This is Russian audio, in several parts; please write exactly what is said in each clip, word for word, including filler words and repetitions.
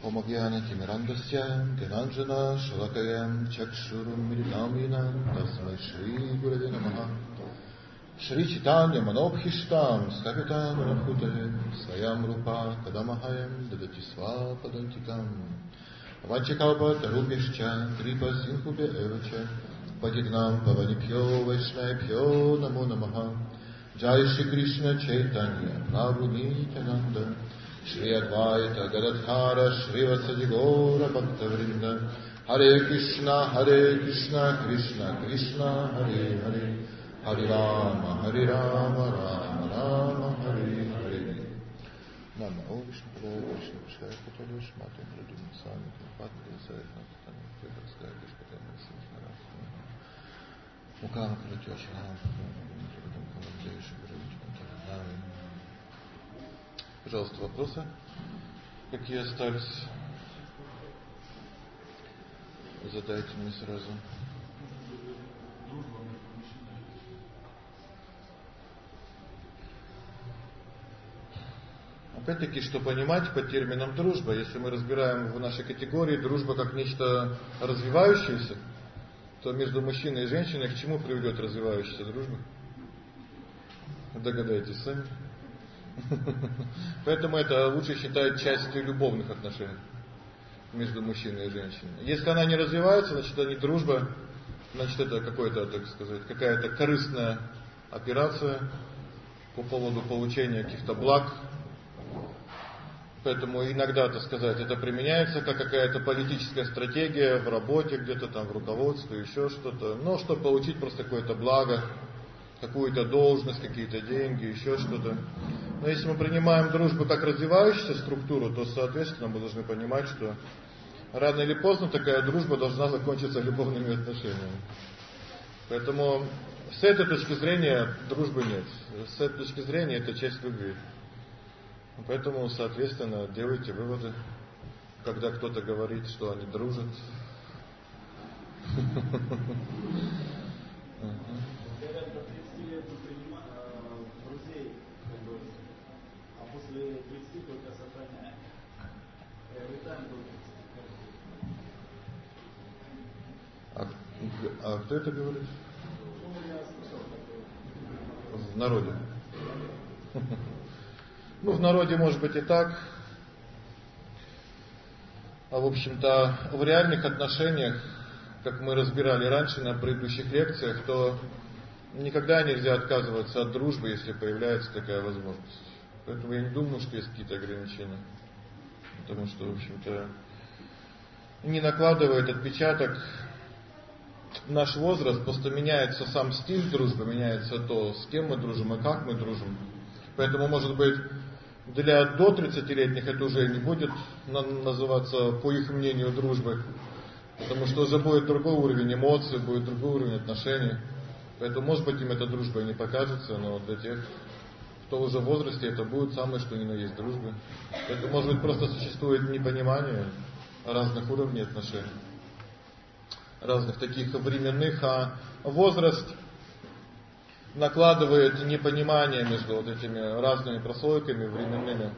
Om Jnana-Timirandasya Gyananjana Shalakayam Chakshurum Militam Tasmai Shri Gurave Namaha Shri Chaitanya Manobhishtam Sthapitam Manabhutale Swayam Rupa Kadamahayam Dadati Swapadantikam Vanchakalpa Tarubhishcha Kripa Sinhubhya Evacha Patignam Pavanipyo Vaishnavipyo Namo Namaha Jai Shri Krishna Chaitanya Prabhu Nityananda Shri Advaita Gadadhara Shri Vatsadi Gaura Bhaktavrinda Hare Krishna Hare Krishna Krishna Krishna Hare Hare Hare Rama Hare Rama Rama Rama Hare Hare Namo Vishnu Padaya Vishnu Vishaya Patale Shmatam Radhim Sami Patale Sayatna Tatana Tevaskaya Vishpatana Sinhara Mukama Pratyoshana Radham Kalam Jayashu Guru. Пожалуйста, вопросы, какие остались, задайте мне сразу. Опять-таки, что понимать под термином дружба, если мы разбираем в нашей категории дружба как нечто развивающееся, то между мужчиной и женщиной к чему приведет развивающаяся дружба? Догадайтесь сами. Поэтому это лучше считать частью любовных отношений между мужчиной и женщиной. Если она не развивается, значит это не дружба, значит это какой-то, так сказать, какая-то корыстная операция по поводу получения каких-то благ. Поэтому иногда, так сказать, это применяется как какая-то политическая стратегия в работе, где-то там в руководстве, еще что-то. Но чтобы получить просто какое-то благо, какую-то должность, какие-то деньги, еще что-то. Но если мы принимаем дружбу как развивающуюся структуру, то, соответственно, мы должны понимать, что рано или поздно такая дружба должна закончиться любовными отношениями. Поэтому с этой точки зрения дружбы нет. С этой точки зрения это часть любви. Поэтому, соответственно, делайте выводы, когда кто-то говорит, что они дружат. А, а кто это говорит? В народе. Ну, в народе может быть и так. А в общем-то, в реальных отношениях, как мы разбирали раньше на предыдущих лекциях, то никогда нельзя отказываться от дружбы, если появляется такая возможность. Поэтому я не думаю, что есть какие-то ограничения. Потому что, в общем-то, не накладывает отпечаток наш возраст, просто меняется сам стиль дружбы, меняется то, с кем мы дружим и как мы дружим. Поэтому, может быть, для до тридцатилетних это уже не будет называться, по их мнению, дружбой. Потому что уже будет другой уровень эмоций, будет другой уровень отношений. Поэтому, может быть, им эта дружба не покажется, но для тех, кто уже в возрасте, это будет самое, что ни на есть дружба. Это, может быть, просто существует непонимание разных уровней отношений, разных таких временных, а возраст накладывает непонимание между вот этими разными прослойками временными.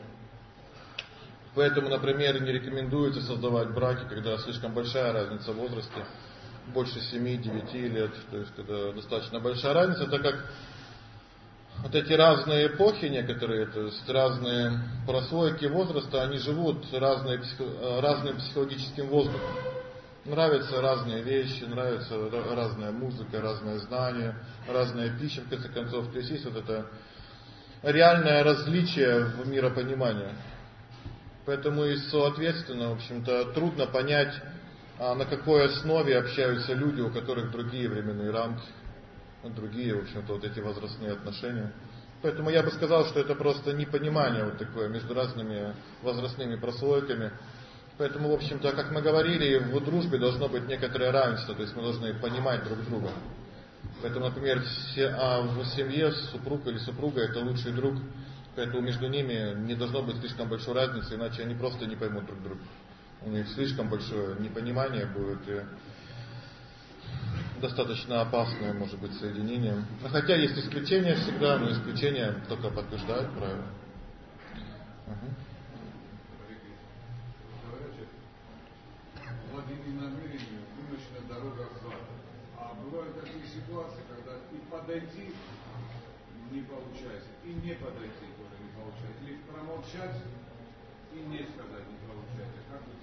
Поэтому, например, не рекомендуется создавать браки, когда слишком большая разница в возрасте, больше семи-девяти лет, то есть когда достаточно большая разница, так как вот эти разные эпохи некоторые, то есть разные прослойки возраста, они живут разные, разным психологическим воздухом. Нравятся разные вещи, нравится разная музыка, разные знания, разная пища, в конце концов. То есть есть вот это реальное различие в миропонимании. Поэтому и соответственно, в общем-то, трудно понять, на какой основе общаются люди, у которых другие временные рамки, другие, в общем-то, вот эти возрастные отношения. Поэтому я бы сказал, что это просто непонимание вот такое между разными возрастными прослойками. Поэтому, в общем-то, как мы говорили, в дружбе должно быть некоторое равенство, то есть мы должны понимать друг друга. Поэтому, например, в семье супруг или супруга это лучший друг, поэтому между ними не должно быть слишком большой разницы, иначе они просто не поймут друг друга. У них слишком большое непонимание будет и достаточно опасное, может быть, соединение. Хотя есть исключения всегда, но исключения только подтверждают правило. Угу. подойти не получается, и не подойти тоже не получается, или промолчать и не сказать не получается. Как это?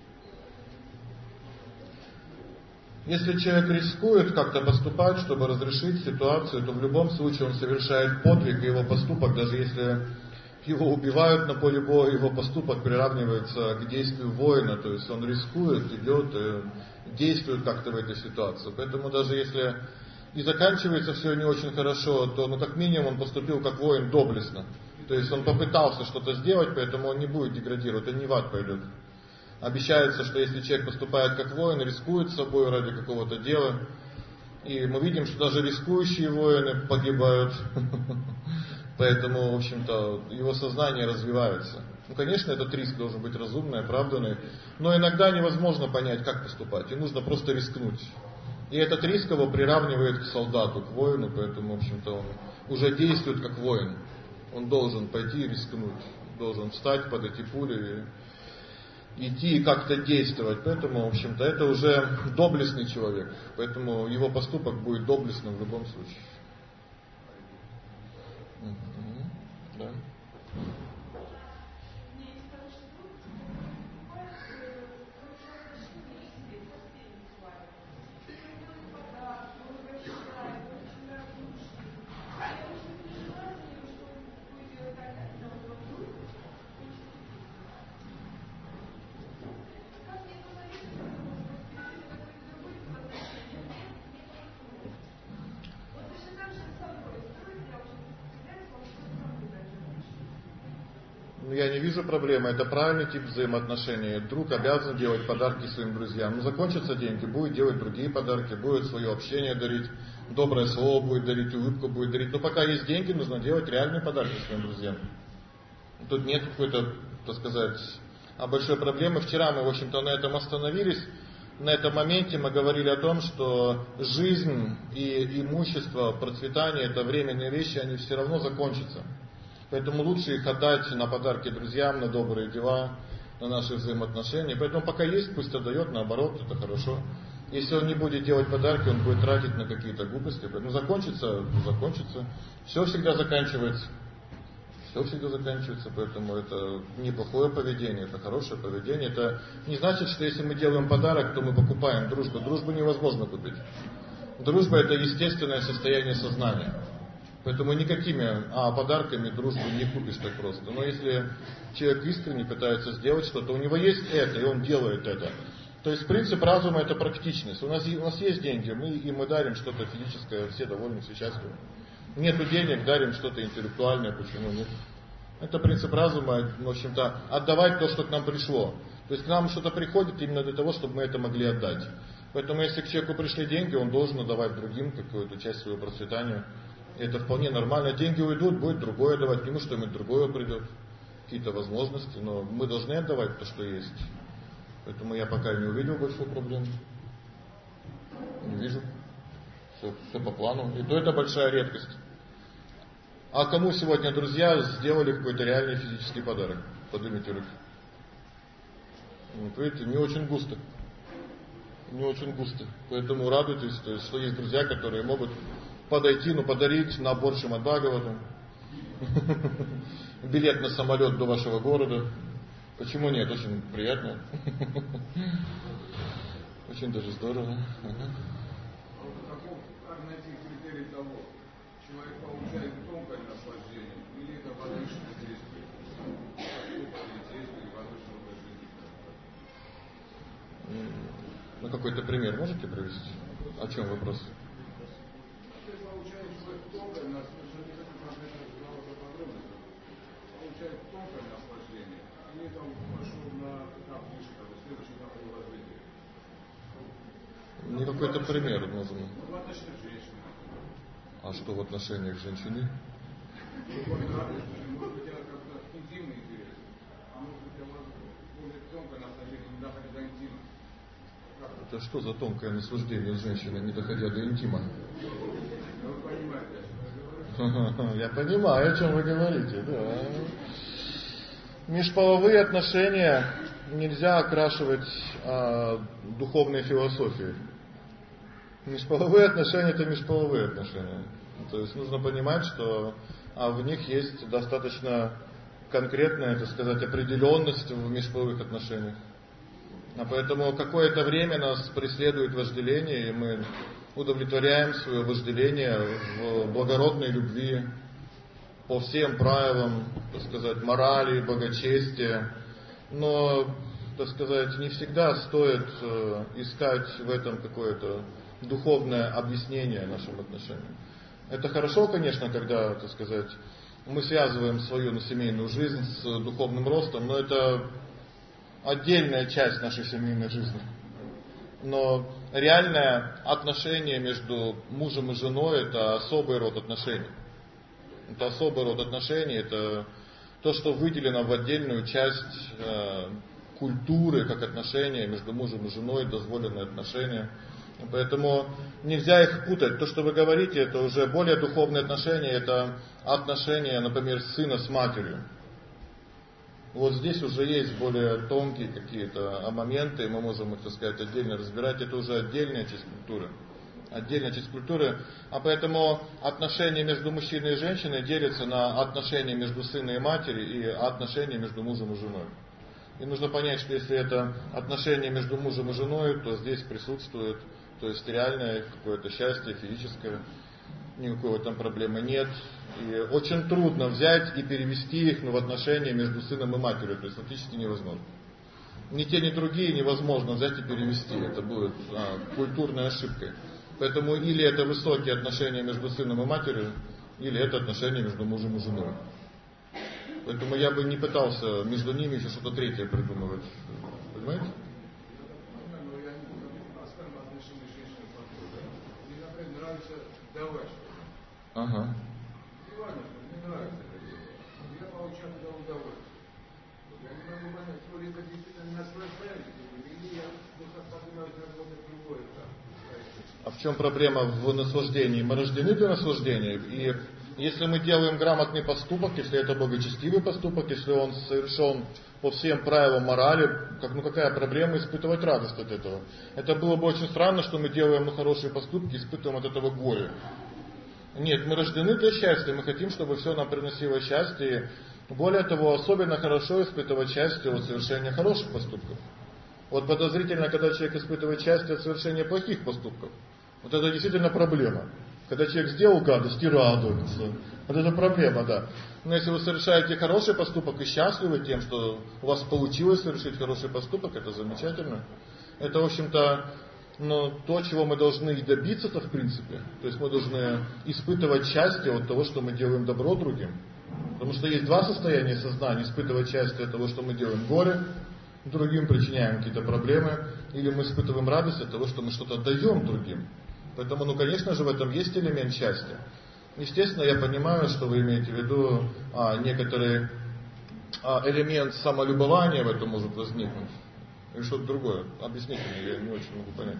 Если человек рискует как-то поступать, чтобы разрешить ситуацию, то в любом случае он совершает подвиг, и его поступок, даже если его убивают на поле боя, его поступок приравнивается к действию воина, то есть он рискует, идет и действует как-то в этой ситуации. Поэтому даже если и заканчивается все не очень хорошо, то ну как минимум он поступил как воин доблестно. То есть он попытался что-то сделать, поэтому он не будет деградировать, он не в ад пойдет. Обещается, что если человек поступает как воин, рискует собой ради какого-то дела, и мы видим, что даже рискующие воины погибают, поэтому, в общем-то, его сознание развивается. Ну, конечно, этот риск должен быть разумный, оправданный, но иногда невозможно понять, как поступать, и нужно просто рискнуть. И этот риск его приравнивает к солдату, к воину, поэтому, в общем-то, он уже действует как воин. Он должен пойти и рискнуть, должен встать под эти пули и идти и как-то действовать. Поэтому, в общем-то, это уже доблестный человек. Поэтому его поступок будет доблестным в любом случае. Угу. Да. Я не вижу проблемы, это правильный тип взаимоотношений. Друг обязан делать подарки своим друзьям. Ну, закончатся деньги, будет делать другие подарки, будет свое общение дарить, доброе слово будет дарить, улыбку будет дарить. Но пока есть деньги, нужно делать реальные подарки своим друзьям. Тут нет какой-то, так сказать, большой проблемы. Вчера мы, в общем-то, на этом остановились. На этом моменте мы говорили о том, что жизнь и имущество, процветание — это временные вещи, они все равно закончатся. Поэтому лучше их отдать на подарки друзьям, на добрые дела, на наши взаимоотношения. Поэтому пока есть, пусть отдает, наоборот, это хорошо. Если он не будет делать подарки, он будет тратить на какие-то глупости. Ну, закончится, закончится. Все всегда заканчивается. Все всегда заканчивается, поэтому это неплохое поведение, это хорошее поведение. Это не значит, что если мы делаем подарок, то мы покупаем дружбу. Дружбу невозможно купить. Дружба — это естественное состояние сознания. Поэтому никакими а, подарками дружбу не купишь так просто. Но если человек искренне пытается сделать что-то, у него есть это, и он делает это. То есть принцип разума — это практичность. У нас, у нас есть деньги, мы, и мы дарим что-то физическое, все довольны, все счастливы. Нету денег, дарим что-то интеллектуальное, почему нет? Это принцип разума, в общем-то, отдавать то, что к нам пришло. То есть к нам что-то приходит именно для того, чтобы мы это могли отдать. Поэтому если к человеку пришли деньги, он должен отдавать другим какую-то часть своего процветания. Это вполне нормально. Деньги уйдут, будет другое давать. К нему что-нибудь другое придет. Какие-то возможности. Но мы должны отдавать то, что есть. Поэтому я пока не увидел большой проблемы. Не вижу. Все, все по плану. И то это большая редкость. А кому сегодня друзья сделали какой-то реальный физический подарок? Поднимите руки. Вот видите, не очень густо. Не очень густо. Поэтому радуйтесь, то есть, что есть друзья, которые могут подойти, ну подарить набор Шримад Бхагаватам, билет на самолет до вашего города. Почему нет? Очень приятно. Очень даже здорово. Как найти критерий того, человек получает тонкое наслаждение или это возвышенное действие? Ну какой-то пример можете привести? О чем вопрос? Не какой-то пример нужен. А что в отношениях женщины? Это что за тонкое наслаждение женщины, не доходя до интима? Я понимаю, о чем вы говорите, да. Межполовые отношения нельзя окрашивать а, духовной философией. Межполовые отношения — это межполовые отношения. То есть нужно понимать, что а в них есть достаточно конкретная, так сказать, определенность в межполовых отношениях. А поэтому какое-то время нас преследует вожделение, и мы удовлетворяем свое вожделение в благородной любви, по всем правилам, так сказать, морали, богочестия. Но, так сказать, не всегда стоит э, искать в этом какое-то духовное объяснение нашим отношениям. Это хорошо, конечно, когда, так сказать, мы связываем свою семейную жизнь с духовным ростом, но это отдельная часть нашей семейной жизни. Но реальное отношение между мужем и женой — это особый род отношений. Это особый род отношений, это то, что выделено в отдельную часть э, культуры, как отношения между мужем и женой, дозволенные отношения. Поэтому нельзя их путать. То, что вы говорите, это уже более духовные отношения, это отношения, например, сына с матерью. Вот здесь уже есть более тонкие какие-то моменты, мы можем их, так сказать, отдельно разбирать. Это уже отдельная часть культуры. Отдельная часть культуры. А поэтому отношения между мужчиной и женщиной делятся на отношения между сыном и матерью и отношения между мужем и женой. И нужно понять, что если это отношения между мужем и женой, то здесь присутствует, то есть реальное какое-то счастье физическое, никакой там проблемы нет. И очень трудно взять и перевести их в отношения между сыном и матерью, то есть фактически невозможно. Ни те, ни другие невозможно взять и перевести, это будет а, культурной ошибкой. Поэтому или это высокие отношения между сыном и матерью, или это отношения между мужем и женой. Поэтому я бы не пытался между ними еще что-то третье придумывать. Понимаете? Ага. Мне нравится это дело. Я получаю туда удовольствие. Я не могу понять, то ли это действительно наслаждаюсь, или я подумаю, работать другое там. А в чем проблема в наслаждении? Мы рождены для наслаждения. И если мы делаем грамотный поступок, если это благочестивый поступок, если он совершен по всем правилам морали, как, ну какая проблема испытывать радость от этого? Это было бы очень странно, что мы делаем ну, хорошие поступки, испытываем от этого горе. Нет, мы рождены для счастья, мы хотим, чтобы все нам приносило счастье. И более того, особенно хорошо испытывать счастье от совершения хороших поступков. Вот подозрительно, когда человек испытывает счастье от совершения плохих поступков. Вот это действительно проблема. Когда человек сделал гадость и радуется. Вот это проблема, да. Но если вы совершаете хороший поступок и счастливы тем, что у вас получилось совершить хороший поступок, это замечательно. Это, в общем-то, но то, чего мы должны и добиться-то в принципе. То есть мы должны испытывать счастье от того, что мы делаем добро другим. Потому что есть два состояния сознания. Испытывать счастье от того, что мы делаем горе, другим причиняем какие-то проблемы. Или мы испытываем радость от того, что мы что-то даем другим. Поэтому, ну, конечно же, в этом есть элемент счастья. Естественно, я понимаю, что вы имеете в виду а, некоторый а, элемент самолюбования в этом может возникнуть. Или что-то другое. Объясните мне, я не очень могу понять.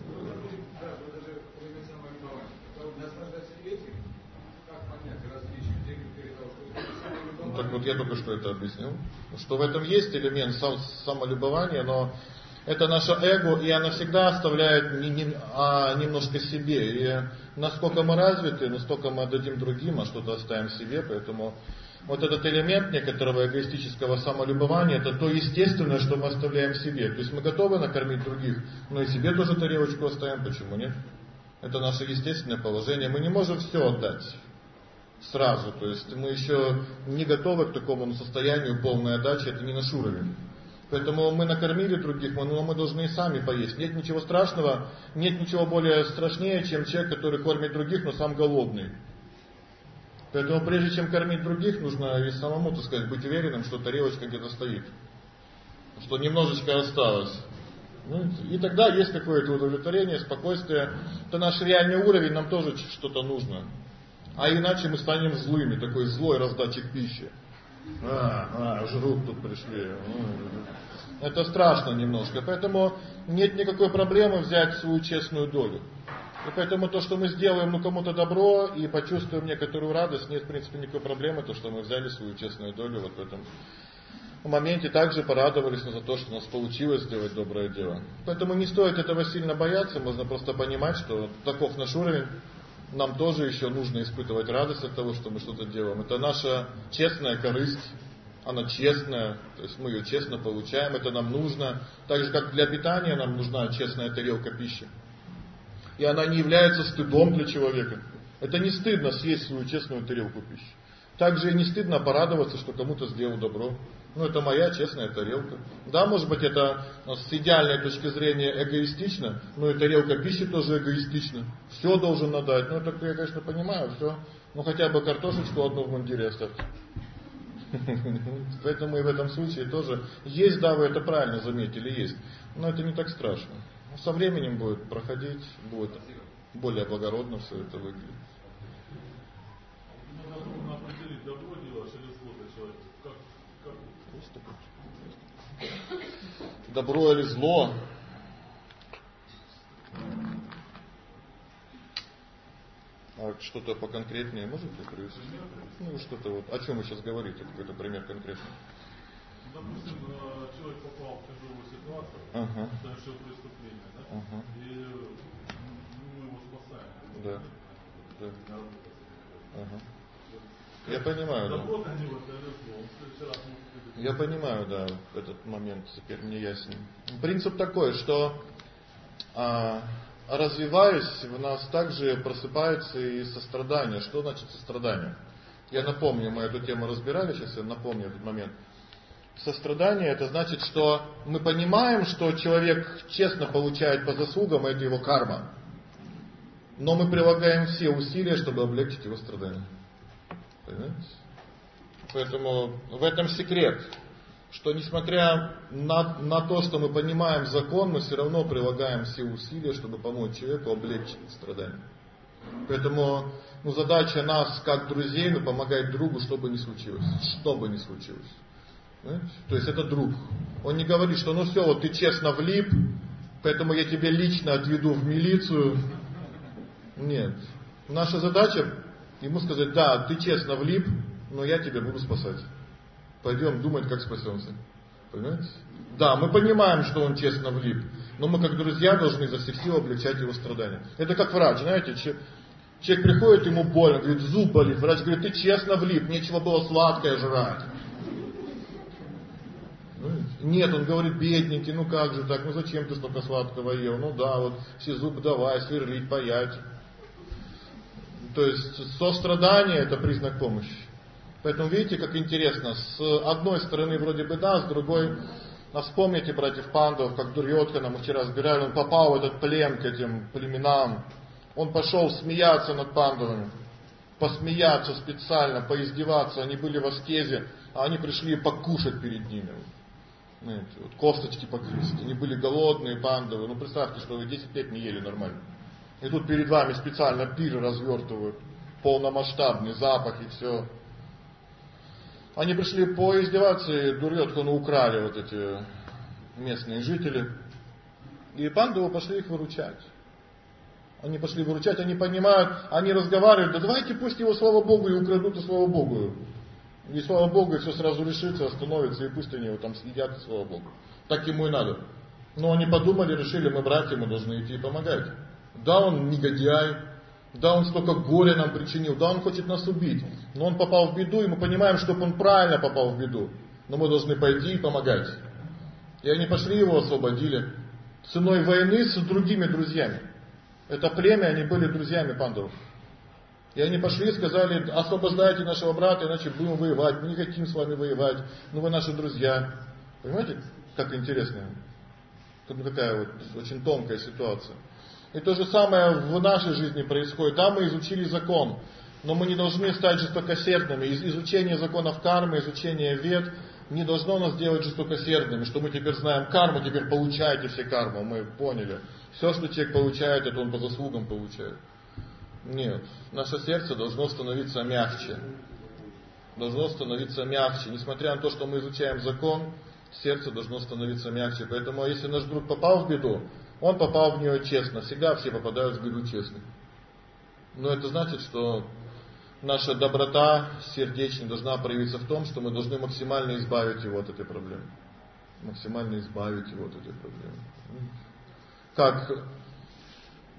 Да, вот даже элемент самолюбования. Наслаждаться этим, как понять различия, где перед того, что самолюбование. Ну, так вот я только что это объяснил. Что в этом есть элемент сам, самолюбования, но это наше эго, и оно всегда оставляет не, не, а немножко себе. И насколько мы развиты, настолько мы отдадим другим, а что-то оставим себе. Поэтому вот этот элемент некоторого эгоистического самолюбования, это то естественное, что мы оставляем себе. То есть мы готовы накормить других, но и себе тоже тарелочку оставим, почему нет? Это наше естественное положение. Мы не можем все отдать сразу. То есть мы еще не готовы к такому состоянию полной отдачи, это не наш уровень. Поэтому мы накормили других, но мы должны и сами поесть. Нет ничего страшного, нет ничего более страшнее, чем человек, который кормит других, но сам голодный. Поэтому прежде чем кормить других, нужно и самому, так сказать, быть уверенным, что тарелочка где-то стоит. Что немножечко осталось. Ну, и тогда есть какое-то удовлетворение, спокойствие. Это наш реальный уровень, нам тоже что-то нужно. А иначе мы станем злыми, такой злой раздатчик пищи. А, а, жрут тут пришли. Это страшно немножко. Поэтому нет никакой проблемы взять свою честную долю. И поэтому то, что мы сделаем ну, кому-то добро и почувствуем некоторую радость, нет в принципе никакой проблемы, то, что мы взяли свою честную долю вот в этом моменте, также порадовались за то, что у нас получилось сделать доброе дело. Поэтому не стоит этого сильно бояться, можно просто понимать, что таков наш уровень. нам тоже еще нужно испытывать радость от того, что мы что-то делаем. Это наша честная корысть, она честная, то есть мы ее честно получаем, это нам нужно. Так же, как для питания нам нужна честная тарелка пищи. И она не является стыдом для человека. Это не стыдно съесть свою честную тарелку пищи. Также и не стыдно порадоваться, что кому-то сделал добро. Ну, это моя честная тарелка. Да, может быть, это с идеальной точки зрения эгоистично, но и тарелка пищи тоже эгоистична. Все должен надать. Ну, это я, конечно, понимаю, все. Ну, хотя бы картошечку одну в мундире оставьте. Поэтому и в этом случае тоже есть, да, вы это правильно заметили, есть. Но это не так страшно. Со временем будет проходить, будет более благородно все это выглядит. Добро или зло? А что-то поконкретнее можете привести? Ну, что-то вот. О чем вы сейчас говорите? Какой-то пример конкретный. Допустим, человек попал в тяжелую ситуацию, ага. совершил преступление, да? Ага. И мы его спасаем. Да. Да. Ага. Я понимаю, да. Я понимаю, да, этот момент теперь мне ясен. Принцип такой, что а, развиваясь, в нас также просыпается и сострадание. Что значит сострадание? Я напомню, мы эту тему разбирали, сейчас я напомню этот момент. Сострадание — это значит, что мы понимаем, что человек честно получает по заслугам, это его карма. Но мы прилагаем все усилия, чтобы облегчить его страдания. Понимаете? Поэтому в этом секрет, что несмотря на, на то, что мы понимаем закон, мы все равно прилагаем все усилия, чтобы помочь человеку облегчить страдания. Поэтому ну, задача нас, как друзей, ну, помогать другу, что бы ни случилось. Что бы ни случилось. Понимаете? То есть это друг. Он не говорит, что ну все, вот ты честно влип, поэтому я тебя лично отведу в милицию. Нет. Наша задача ему сказать: да, ты честно влип, но я тебя буду спасать. Пойдем думать, как спасемся. Понимаете? Да, мы понимаем, что он честно влип, но мы как друзья должны изо всех сил облегчать его страдания. Это как врач, знаете, человек приходит, ему больно, говорит, зуб болит. Врач говорит, ты честно влип, нечего было сладкое жрать. Нет, он говорит, бедненький, ну как же так, ну зачем ты столько сладкого ел? Ну да, вот все зубы давай, сверлить, паять. То есть сострадание — это признак помощи. Поэтому видите, как интересно, с одной стороны вроде бы да, с другой, а вспомните братьев Пандов, как Дурьодхана мы вчера разбирали, он попал в этот плен к этим племенам, он пошел смеяться над Пандавами, посмеяться специально, поиздеваться, они были в аскезе, а они пришли покушать перед ними. Знаете, вот косточки погрызть, они были голодные Пандавы, ну представьте, что вы десять лет не ели нормально. И тут перед вами специально пир развертывают, полномасштабный запах и все. Они пришли поиздеваться, и Дурьодхану украли вот эти местные жители. И Пандавы пошли их выручать. Они пошли выручать, они понимают, они разговаривают, да давайте пусть его, слава Богу, и украдут, и слава Богу. И слава Богу, и все сразу решится, остановится, и пусть они его там съедят, и слава Богу. Так ему и надо. Но они подумали, решили, мы братья, мы должны идти и помогать. Да, он негодяй, да, он столько горя нам причинил, да, он хочет нас убить. Но он попал в беду, и мы понимаем, чтобы он правильно попал в беду. Но мы должны пойти и помогать. И они пошли, его освободили. Ценой войны с другими друзьями. Это племя, они были друзьями Пандавов. И они пошли и сказали, освобождайте нашего брата, иначе будем воевать. Мы не хотим с вами воевать. Ну вы наши друзья. Понимаете, как интересно? Какая вот очень тонкая ситуация. И то же самое в нашей жизни происходит. Да, мы изучили закон, но мы не должны стать жестокосердными. Изучение законов кармы, изучение вед не должно нас делать жестокосердными, что мы теперь знаем карму, теперь получаете все карму. Мы поняли. Все, что человек получает, это он по заслугам получает. Нет. Наше сердце должно становиться мягче. Должно становиться мягче. Несмотря на то, что мы изучаем закон, сердце должно становиться мягче. Поэтому, если наш друг попал в беду, он попал в нее честно. Всегда все попадают в беду честно. Но это значит, что наша доброта сердечная должна проявиться в том, что мы должны максимально избавить его от этой проблемы. Максимально избавить его от этой проблемы. Как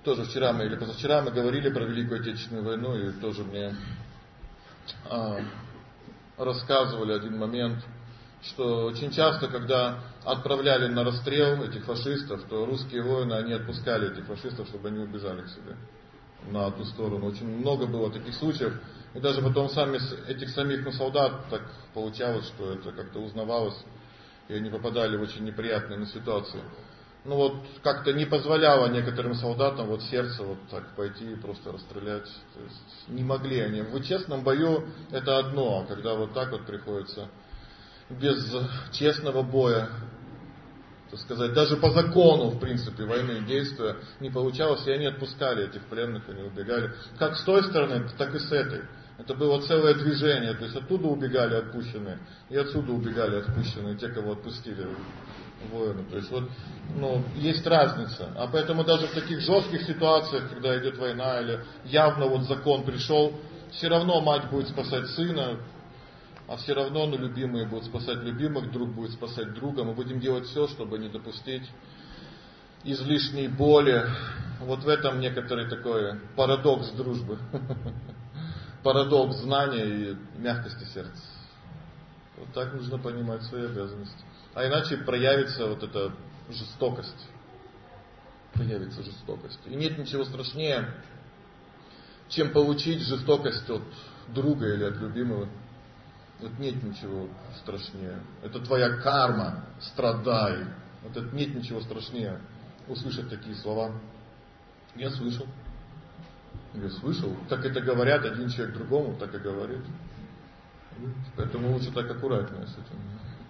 тоже вчера мы или позавчера мы говорили про Великую Отечественную войну, и тоже мне а, рассказывали один момент, что очень часто, когда отправляли на расстрел этих фашистов, то русские воины, они отпускали этих фашистов, чтобы они убежали к себе на ту сторону. Очень много было таких случаев. И даже потом сами этих самих ну, солдат так получалось, что это как-то узнавалось, и они попадали в очень неприятные ну, ситуации. Ну вот как-то не позволяло некоторым солдатам вот сердце вот так пойти и просто расстрелять. То есть не могли они. В честном бою это одно, а когда вот так вот приходится без честного боя, так сказать, даже по закону, в принципе, войны действия не получалось, и они отпускали этих пленных, они убегали. Как с той стороны, так и с этой. Это было целое движение, то есть оттуда убегали отпущенные, и отсюда убегали отпущенные, те, кого отпустили воины. То есть вот, ну, есть разница. А поэтому даже в таких жестких ситуациях, когда идет война, или явно вот закон пришел, все равно мать будет спасать сына, а все равно ну, любимые будут спасать любимых, друг будет спасать друга. Мы будем делать все, чтобы не допустить излишней боли. Вот в этом некоторый такой парадокс дружбы. Парадокс знания и мягкости сердца. Вот так нужно понимать свои обязанности. А иначе проявится вот эта жестокость. Проявится жестокость. И нет ничего страшнее, чем получить жестокость от друга или от любимого. Вот нет ничего страшнее. Это твоя карма, страдай. Вот это нет ничего страшнее. Услышать такие слова. Я слышал. Я слышал. Так это говорят один человек другому, так и говорит. Поэтому лучше так аккуратнее с этим.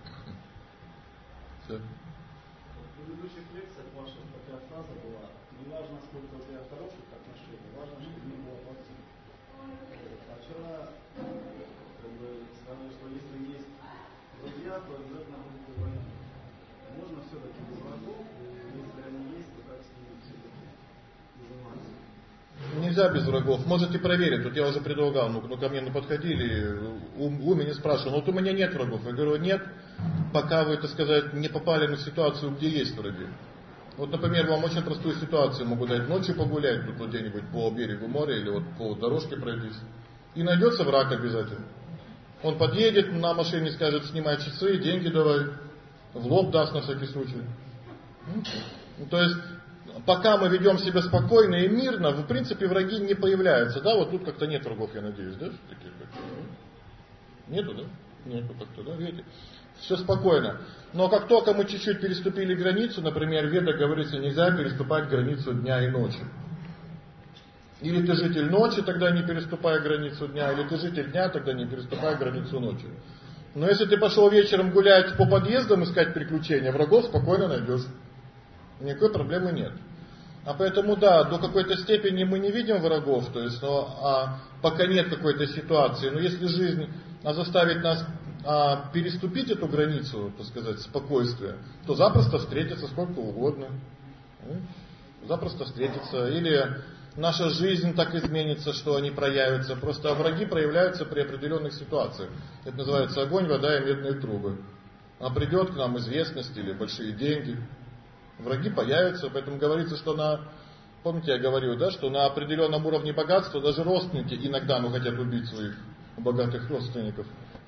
Все. В предыдущих лекциях ваша такая фраза была: не важно, сколько у тебя хороших отношений, важно, чтобы не было плохих. А вчера как бы сказали, что если есть друзья, то обязательно будет и война. Можно все-таки без врагов, если они есть, то как с ними все-таки заниматься? Нельзя без врагов. Можете проверить. Вот я уже предлагал, ну, ну ко мне ну, подходили, у, у меня спрашивал, ну вот у меня нет врагов. Я говорю, нет, пока вы, так сказать, не попали на ситуацию, где есть враги. Вот, например, вам очень простую ситуацию могу дать: ночью погулять тут вот где-нибудь по берегу моря или вот по дорожке пройтись. И найдется враг обязательно. Он подъедет на машине, скажет: снимай часы, деньги давай, в лоб даст на всякий случай. Ну, то есть, пока мы ведем себя спокойно и мирно, в принципе враги не появляются. Да, вот тут как-то нет врагов, я надеюсь, да? Такие, нету, да? Нету как-то, да, видите? Все спокойно. Но как только мы чуть-чуть переступили границу, например, в Ведах говорится, нельзя переступать границу дня и ночи. Или ты житель ночи, тогда не переступай границу дня, или ты житель дня, тогда не переступай границу ночи. Но если ты пошел вечером гулять по подъездам, искать приключения, врагов спокойно найдешь. Никакой проблемы нет. А поэтому, да, до какой-то степени мы не видим врагов, то есть, но, а, пока нет какой-то ситуации. Но если жизнь а, заставит нас а, переступить эту границу, так сказать, спокойствия, то запросто встретиться сколько угодно. Запросто встретиться. Или наша жизнь так изменится, что они проявятся. Просто враги проявляются при определенных ситуациях. Это называется огонь, вода и медные трубы. А придет к нам известность или большие деньги. Враги появятся, поэтому говорится, что на, помните, я говорил, да, что на определенном уровне богатства даже родственники иногда ну, хотят убить своих богатых родственников.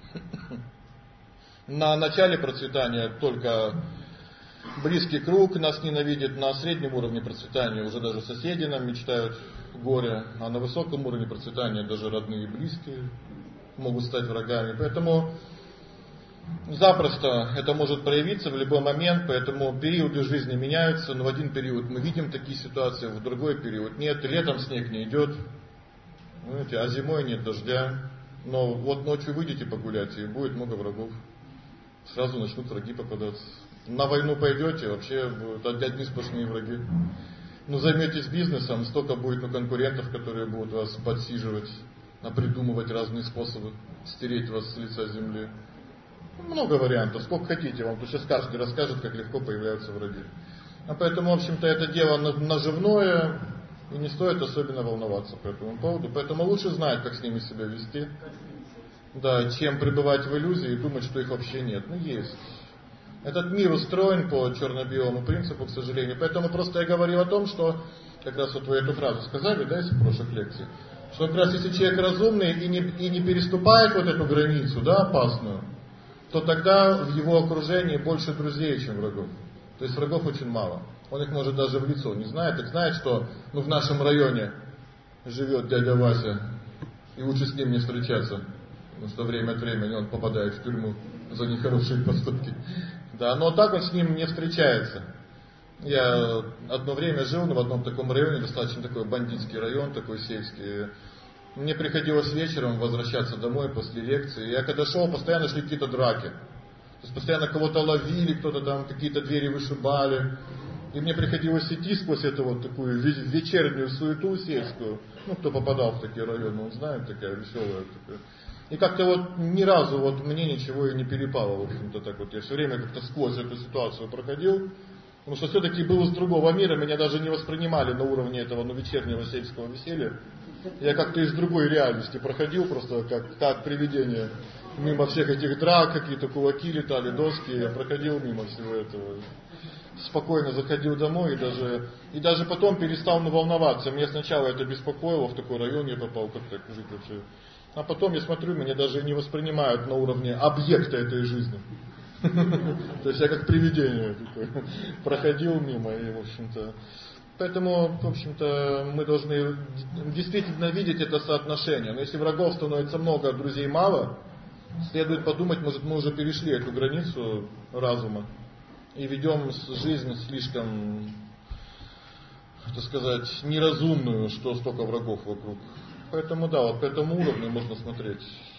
На начале процветания только близкий круг нас ненавидит, на среднем уровне процветания уже даже соседи нам мечтают горе, а на высоком уровне процветания даже родные и близкие могут стать врагами. Поэтому запросто это может проявиться в любой момент, поэтому периоды жизни меняются, но в один период мы видим такие ситуации, в другой период нет, летом снег не идет, знаете, а зимой нет дождя, но вот ночью выйдете погулять, и будет много врагов, сразу начнут враги попадаться. На войну пойдете, вообще будут одни сплошные враги. Ну займетесь бизнесом, столько будет ну, конкурентов, которые будут вас подсиживать, придумывать разные способы стереть вас с лица земли. Много вариантов, сколько хотите, вам тут сейчас каждый расскажет, как легко появляются враги. А поэтому, в общем-то, это дело наживное, и не стоит особенно волноваться по этому поводу. Поэтому лучше знать, как с ними себя вести, да, чем пребывать в иллюзии и думать, что их вообще нет. Ну, есть. Этот мир устроен по черно-белому принципу, к сожалению. Поэтому просто я говорил о том, что как раз вот вы эту фразу сказали, да, из прошлых лекций, что как раз если человек разумный и не, и не переступает вот эту границу, да, опасную, то тогда в его окружении больше друзей, чем врагов. То есть врагов очень мало. Он их может даже в лицо не знает, так знает, что ну, в нашем районе живет дядя Вася, и лучше с ним не встречаться, потому что время от времени он попадает в тюрьму за нехорошие поступки. Да, но так он с ним не встречается. Я одно время жил в одном таком районе, достаточно такой бандитский район, такой сельский. Мне приходилось вечером возвращаться домой после лекции. Я когда шел, постоянно шли какие-то драки. То есть постоянно кого-то ловили, кто-то там какие-то двери вышибали. И мне приходилось идти сквозь эту вот такую вечернюю суету сельскую. Ну, кто попадал в такие районы, он знает, такая веселая такая. И как-то вот ни разу вот мне ничего и не перепало, в общем-то, так вот. Я все время как-то сквозь эту ситуацию проходил. Потому что все-таки был из другого мира, меня даже не воспринимали на уровне этого ну, вечернего сельского веселья. Я как-то из другой реальности проходил, просто как, как привидение. Мимо всех этих драк, какие-то кулаки летали, доски, я проходил мимо всего этого. Спокойно заходил домой и даже, и даже потом перестал волноваться. Меня сначала это беспокоило, в такой район я попал, как так жить вообще. А потом я смотрю, меня даже не воспринимают на уровне объекта этой жизни. То есть я как привидение такое, проходил мимо и, в общем-то... Поэтому, в общем-то, мы должны действительно видеть это соотношение. Но если врагов становится много, а друзей мало, следует подумать, может мы уже перешли эту границу разума и ведем жизнь слишком, так сказать, неразумную, что столько врагов вокруг. Поэтому да, вот по этому уровню можно смотреть.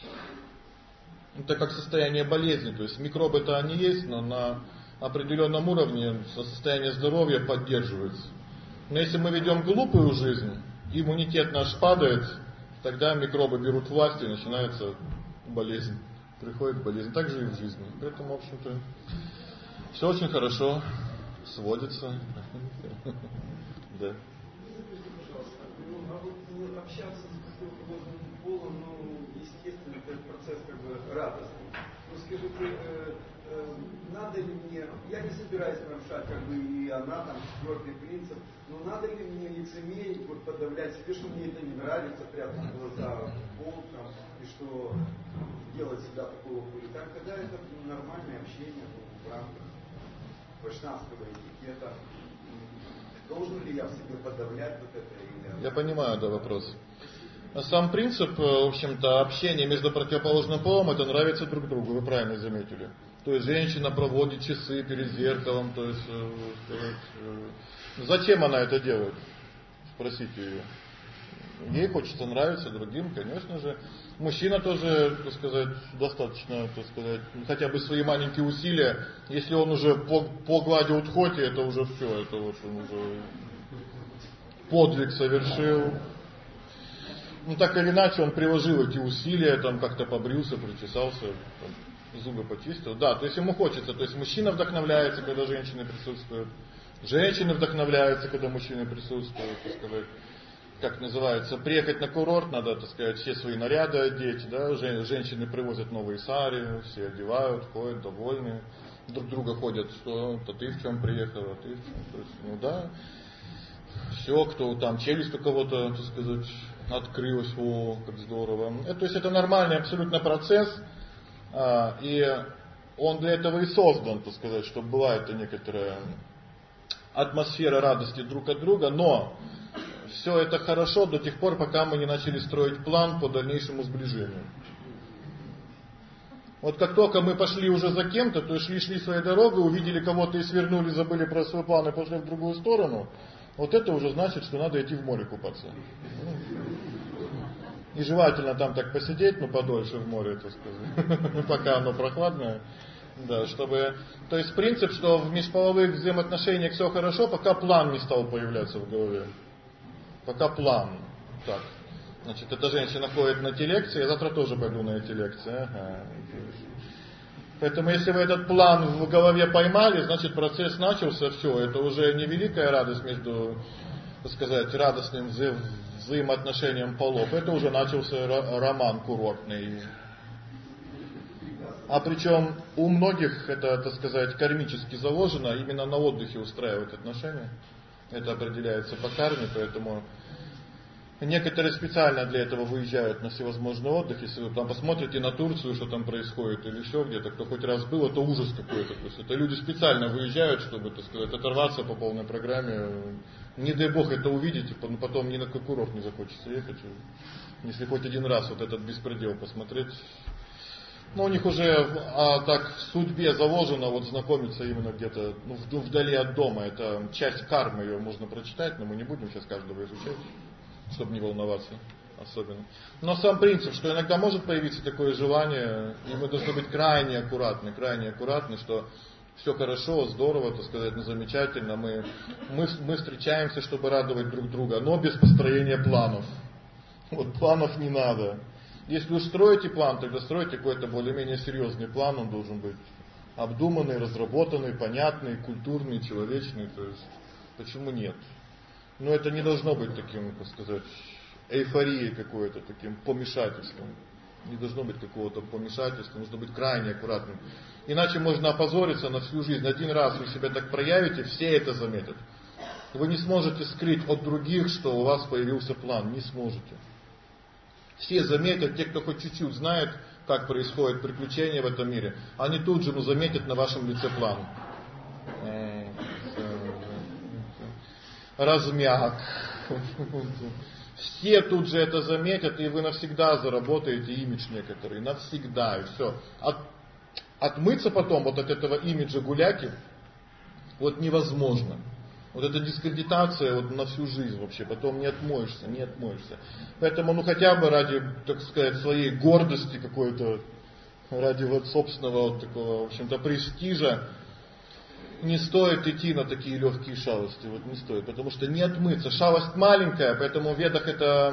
Это как состояние болезни, то есть микробы-то они есть, но на определенном уровне состояние здоровья поддерживается. Но если мы ведем глупую жизнь, иммунитет наш падает, тогда микробы берут власть и начинается болезнь. Приходит болезнь. Так же и в жизни. Поэтому, в общем-то, все очень хорошо сводится. Да. Общаться с противоположным полом, ну, естественно, это процесс как бы радостный. Ну, скажите, э, э, надо ли мне, я не собираюсь нарушать как бы и она, там, четвертый принцип, но надо ли мне лицемерить, вот подавлять себе, что мне это не нравится, прятать глаза в пол, там, и что делать всегда такого хулигана, когда это нормальное общение в рамках вайшнавского этикета. Должен ли я в себе подавлять вот это или... Я понимаю, да, вопрос. Сам принцип, в общем-то, общения между противоположным полом, это нравится друг другу, вы правильно заметили. То есть женщина проводит часы перед зеркалом, то есть, сказать, зачем она это делает? Спросите ее. Ей хочется нравиться другим, конечно же. Мужчина тоже, так сказать, достаточно, так сказать, хотя бы свои маленькие усилия, если он уже погладил тхоти, это уже все, это вот он уже подвиг совершил. Ну так или иначе он приложил эти усилия, там как-то побрился, причесался, там, зубы почистил. Да, то есть ему хочется, то есть мужчина вдохновляется, когда женщины присутствуют, женщины вдохновляются, когда мужчины присутствуют, так сказать. Как называется, приехать на курорт, надо, так сказать, все свои наряды одеть, да, женщины привозят новые сари, все одевают, ходят довольны, друг друга ходят, что, то ты в чем приехала, а ты в чем, то есть, ну да, все, кто там, челюсть у кого-то, так сказать, открылась, о, как здорово. Это, то есть это нормальный абсолютно процесс, а, и он для этого и создан, так сказать, чтобы была эта некоторая атмосфера радости друг от друга, но все это хорошо до тех пор, пока мы не начали строить план по дальнейшему сближению. Вот как только мы пошли уже за кем-то, то есть шли-шли своей дорогой, увидели кого-то и свернули, забыли про свой план и пошли в другую сторону, вот это уже значит, что надо идти в море купаться. И желательно там так посидеть, ну подольше в море, так сказать, пока оно прохладное. Да, чтобы, то есть принцип, что в межполовых взаимоотношениях все хорошо, пока план не стал появляться в голове. Пока план. Так. Значит, эта женщина ходит на те лекции, я завтра тоже пойду на эти лекции. Ага. Поэтому если вы этот план в голове поймали, значит процесс начался, все. Это уже не великая радость между, так сказать, радостным вза- взаимоотношением полов. Это уже начался роман курортный. А причем у многих это, так сказать, кармически заложено, именно на отдыхе устраивать отношения. Это определяется по карме, поэтому некоторые специально для этого выезжают на всевозможный отдых. Если вы там посмотрите на Турцию, что там происходит, или еще где-то, кто хоть раз был, это ужас какой-то. То есть это люди специально выезжают, чтобы, так сказать, оторваться по полной программе. Не дай бог это увидеть, но потом ни на какой курорт не захочется ехать. Если хоть один раз вот этот беспредел посмотреть. Но у них уже а, так в судьбе заложено вот знакомиться именно где-то ну, вдали от дома. Это часть кармы, ее можно прочитать, но мы не будем сейчас каждого изучать, чтобы не волноваться особенно. Но сам принцип, что иногда может появиться такое желание, и мы должны быть крайне аккуратны, крайне аккуратны, что все хорошо, здорово, так сказать, ну, замечательно, мы, мы, мы встречаемся, чтобы радовать друг друга, но без построения планов. Вот планов не надо. Если уж строите план, тогда стройте какой-то более-менее серьезный план, он должен быть обдуманный, разработанный, понятный, культурный, человечный, то есть почему нет? Но это не должно быть таким, как сказать, эйфорией какой-то, таким помешательством. Не должно быть какого-то помешательства, нужно быть крайне аккуратным. Иначе можно опозориться на всю жизнь. Один раз вы себя так проявите, все это заметят. Вы не сможете скрыть от других, что у вас появился план, не сможете. Все заметят, те, кто хоть чуть-чуть знает, как происходит приключения в этом мире, они тут же ну, заметят на вашем лице план. Размяк. Все тут же это заметят, и вы навсегда заработаете имидж некоторый. Навсегда, и все. От, отмыться потом вот от этого имиджа гуляки вот невозможно. Вот эта дискредитация вот на всю жизнь вообще, потом не отмоешься, не отмоешься. Поэтому ну хотя бы ради, так сказать, своей гордости какой-то, ради вот собственного вот такого, в общем-то, престижа, не стоит идти на такие легкие шалости, вот не стоит, потому что не отмыться. Шалость маленькая, поэтому в ведах, это,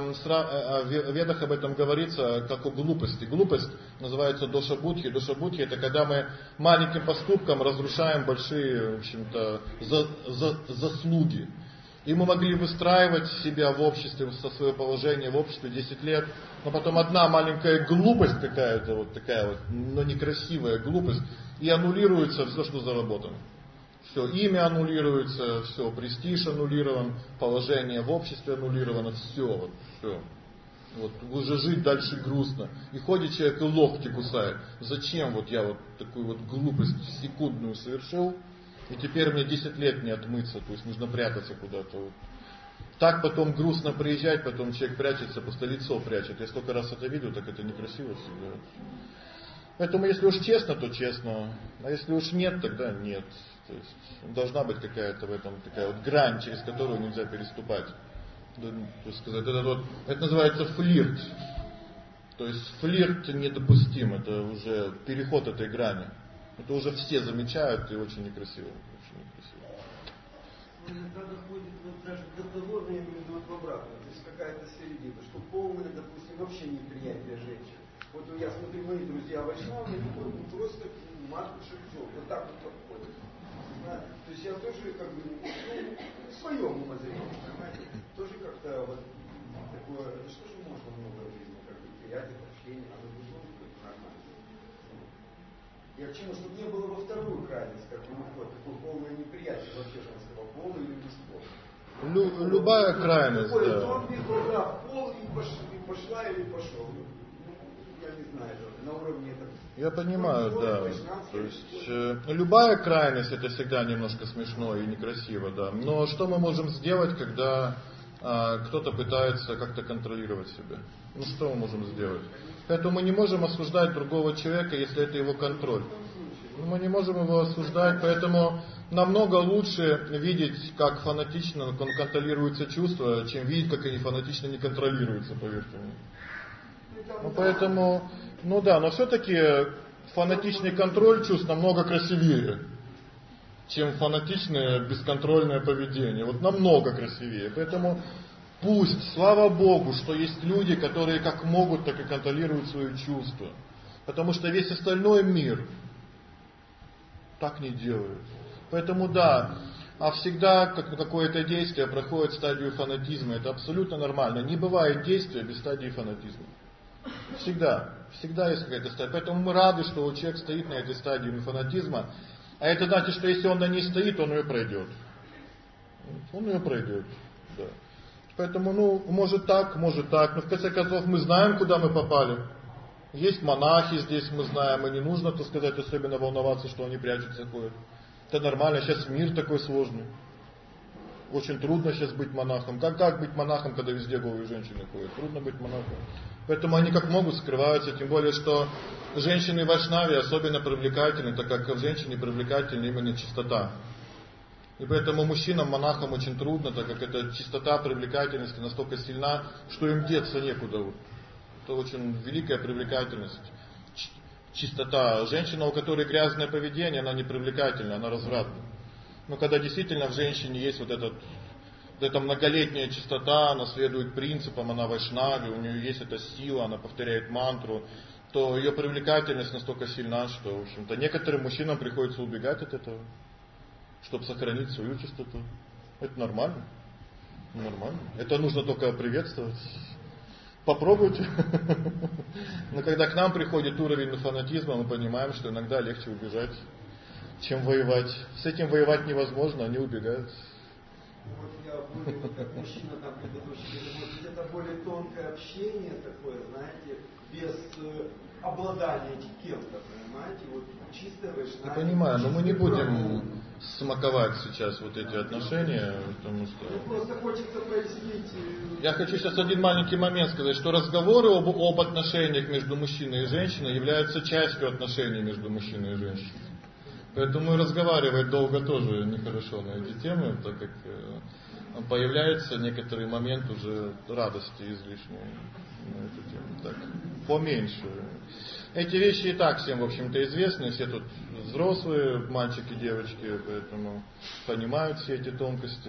в ведах об этом говорится как о глупости. Глупость называется доша-будхи. Доша-будхи это когда мы маленьким поступком разрушаем большие, в общем-то, за, за, заслуги. И мы могли выстраивать себя в обществе, со свое положение в обществе десять лет, но потом одна маленькая глупость какая-то, вот такая вот, но некрасивая глупость, и аннулируется все, что заработано. Все, имя аннулируется, все, престиж аннулирован, положение в обществе аннулировано, все, вот, все. Вот, уже жить дальше грустно. И ходит человек и локти кусает. Зачем вот я вот такую вот глупость секундную совершил, и теперь мне десять лет не отмыться, то есть нужно прятаться куда-то. Вот. Так потом грустно приезжать, потом человек прячется, просто лицо прячет. Я столько раз это видел, так это некрасиво всегда. Поэтому если уж честно, то честно, а если уж нет, тогда нет. То есть должна быть какая-то в этом такая вот грань, через которую нельзя переступать. То сказать, это, вот, это называется флирт. То есть флирт недопустим, это уже переход этой грани. Это уже все замечают и очень некрасиво. Очень некрасиво. Иногда доходит вот даже договор, я имею в виду вот в обратно, то есть какая-то середина, что полное, допустим, вообще неприятие женщин. Вот я смотрю, мои друзья вайшнавы, ну просто матушек жёг, вот так вот подходит. То есть я тоже как бы, ну, в своем умозрении, понимаете, тоже как-то вот такое, ну что же можно много в жизни, как бы приятие, общение, оно должно быть нормально. Я к чему, чтобы не было во вторую крайность, как бы вот такое полное неприятие вообще женского пола или мужского. Лю, любая крайность, такое да. зомби, глаза в пол и пошла, и пошла или пошел. Ну, я не знаю, на уровне этого. Я понимаю, да. То есть э, любая крайность это всегда немножко смешно и некрасиво, да. Но что мы можем сделать, когда э, кто-то пытается как-то контролировать себя? Ну что мы можем сделать? Поэтому мы не можем осуждать другого человека, если это его контроль. Мы не можем его осуждать, поэтому намного лучше видеть, как фанатично он контролируется чувства, чем видеть, как они фанатично не контролируются, поверьте мне. Ну поэтому, ну да, но все-таки фанатичный контроль чувств намного красивее, чем фанатичное бесконтрольное поведение. Вот намного красивее. Поэтому пусть, слава Богу, что есть люди, которые как могут, так и контролируют свои чувства. Потому что весь остальной мир так не делает. Поэтому да, а всегда как какое-то действие проходит стадию фанатизма. Это абсолютно нормально. Не бывает действия без стадии фанатизма. Всегда. Всегда есть какая-то стадия. Поэтому мы рады, что человек стоит на этой стадии фанатизма. А это значит, что если он на ней стоит, он ее пройдет. Он ее пройдет. Да. Поэтому, ну, может так, может так. Но в конце концов мы знаем, куда мы попали. Есть монахи здесь, мы знаем, и не нужно, так сказать, особенно волноваться, что они прячутся, ходят. Это нормально, сейчас мир такой сложный. Очень трудно сейчас быть монахом. Как, как быть монахом, когда везде голые женщины ходят? Трудно быть монахом. Поэтому они как могут скрываются, тем более, что женщины в вайшнаве особенно привлекательны, так как в женщине привлекательна именно чистота. И поэтому мужчинам-монахам очень трудно, так как эта чистота привлекательности настолько сильна, что им деться некуда. Это очень великая привлекательность. Чистота. Женщина, у которой грязное поведение, она не привлекательна, она развратна. Но когда действительно в женщине есть вот этот, вот эта многолетняя чистота, она следует принципам, она вайшнави, у нее есть эта сила, она повторяет мантру, то ее привлекательность настолько сильна, что, в общем-то, некоторым мужчинам приходится убегать от этого, чтобы сохранить свою чистоту. Это нормально. Нормально. Это нужно только приветствовать. Попробуйте. Но когда к нам приходит уровень фанатизма, мы понимаем, что иногда легче убежать, чем воевать. С этим воевать невозможно, они убегают. Вот я понял, как мужчина там предыдущий, может быть, это более тонкое общение такое, знаете, без э, обладания кем-то, понимаете, вот чистое вайшнаве. Я понимаю, но мы не будем смаковать сейчас вот эти отношения, потому что... Мне просто хочется прояснить... Я хочу сейчас один маленький момент сказать, что разговоры об, об отношениях между мужчиной и женщиной являются частью отношений между мужчиной и женщиной. Поэтому разговаривать долго тоже нехорошо на эти темы, так как появляется некоторый момент уже радости излишней на эту тему. Так, поменьше. Эти вещи и так всем, в общем-то, известны, все тут взрослые, мальчики, девочки, поэтому понимают все эти тонкости.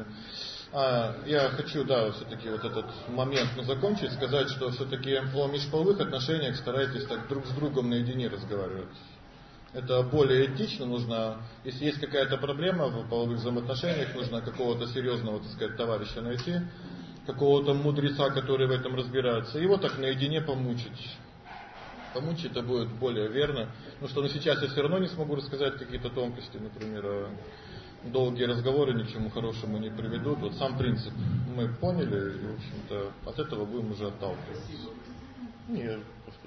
А, я хочу, да, все-таки вот этот момент ну, закончить, сказать, что все-таки о межполовых отношениях старайтесь так друг с другом наедине разговаривать. Это более этично, нужно, если есть какая-то проблема в половых взаимоотношениях, нужно какого-то серьезного, так сказать, товарища найти, какого-то мудреца, который в этом разбирается, и его так наедине помучить. Помучить это будет более верно. Потому что ну, сейчас я все равно не смогу рассказать какие-то тонкости, например, долгие разговоры ни к чему хорошему не приведут. Вот сам принцип мы поняли, и, в общем-то, от этого будем уже отталкиваться. Нет, просто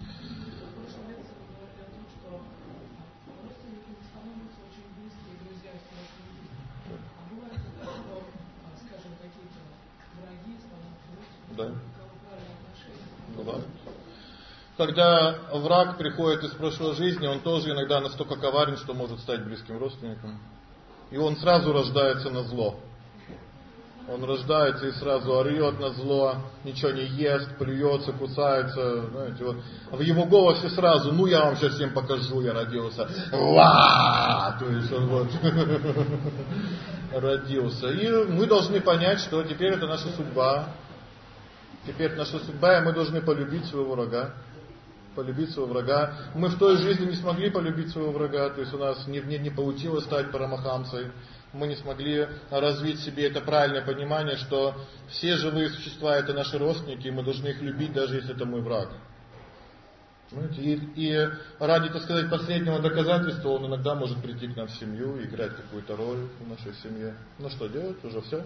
да. Бывает. Когда враг приходит из прошлой жизни, он тоже иногда настолько коварен, что может стать близким родственником. И он сразу рождается на зло. Он рождается и сразу орет на зло, ничего не ест, плюется, кусается. Знаете, вот. В его голосе сразу, ну я вам сейчас всем покажу, я родился. Ва! То есть он вот родился. И мы должны понять, что теперь это наша судьба. Теперь наша судьба, и мы должны полюбить своего врага. Полюбить своего врага. Мы в той жизни не смогли полюбить своего врага, то есть у нас не, не, не получилось стать парамахамсой. Мы не смогли развить в себе это правильное понимание, что все живые существа это наши родственники, и мы должны их любить, даже если это мой враг. И, и ради, так сказать, последнего доказательства он иногда может прийти к нам в семью, играть какую-то роль в нашей семье. Ну что делать? Уже все.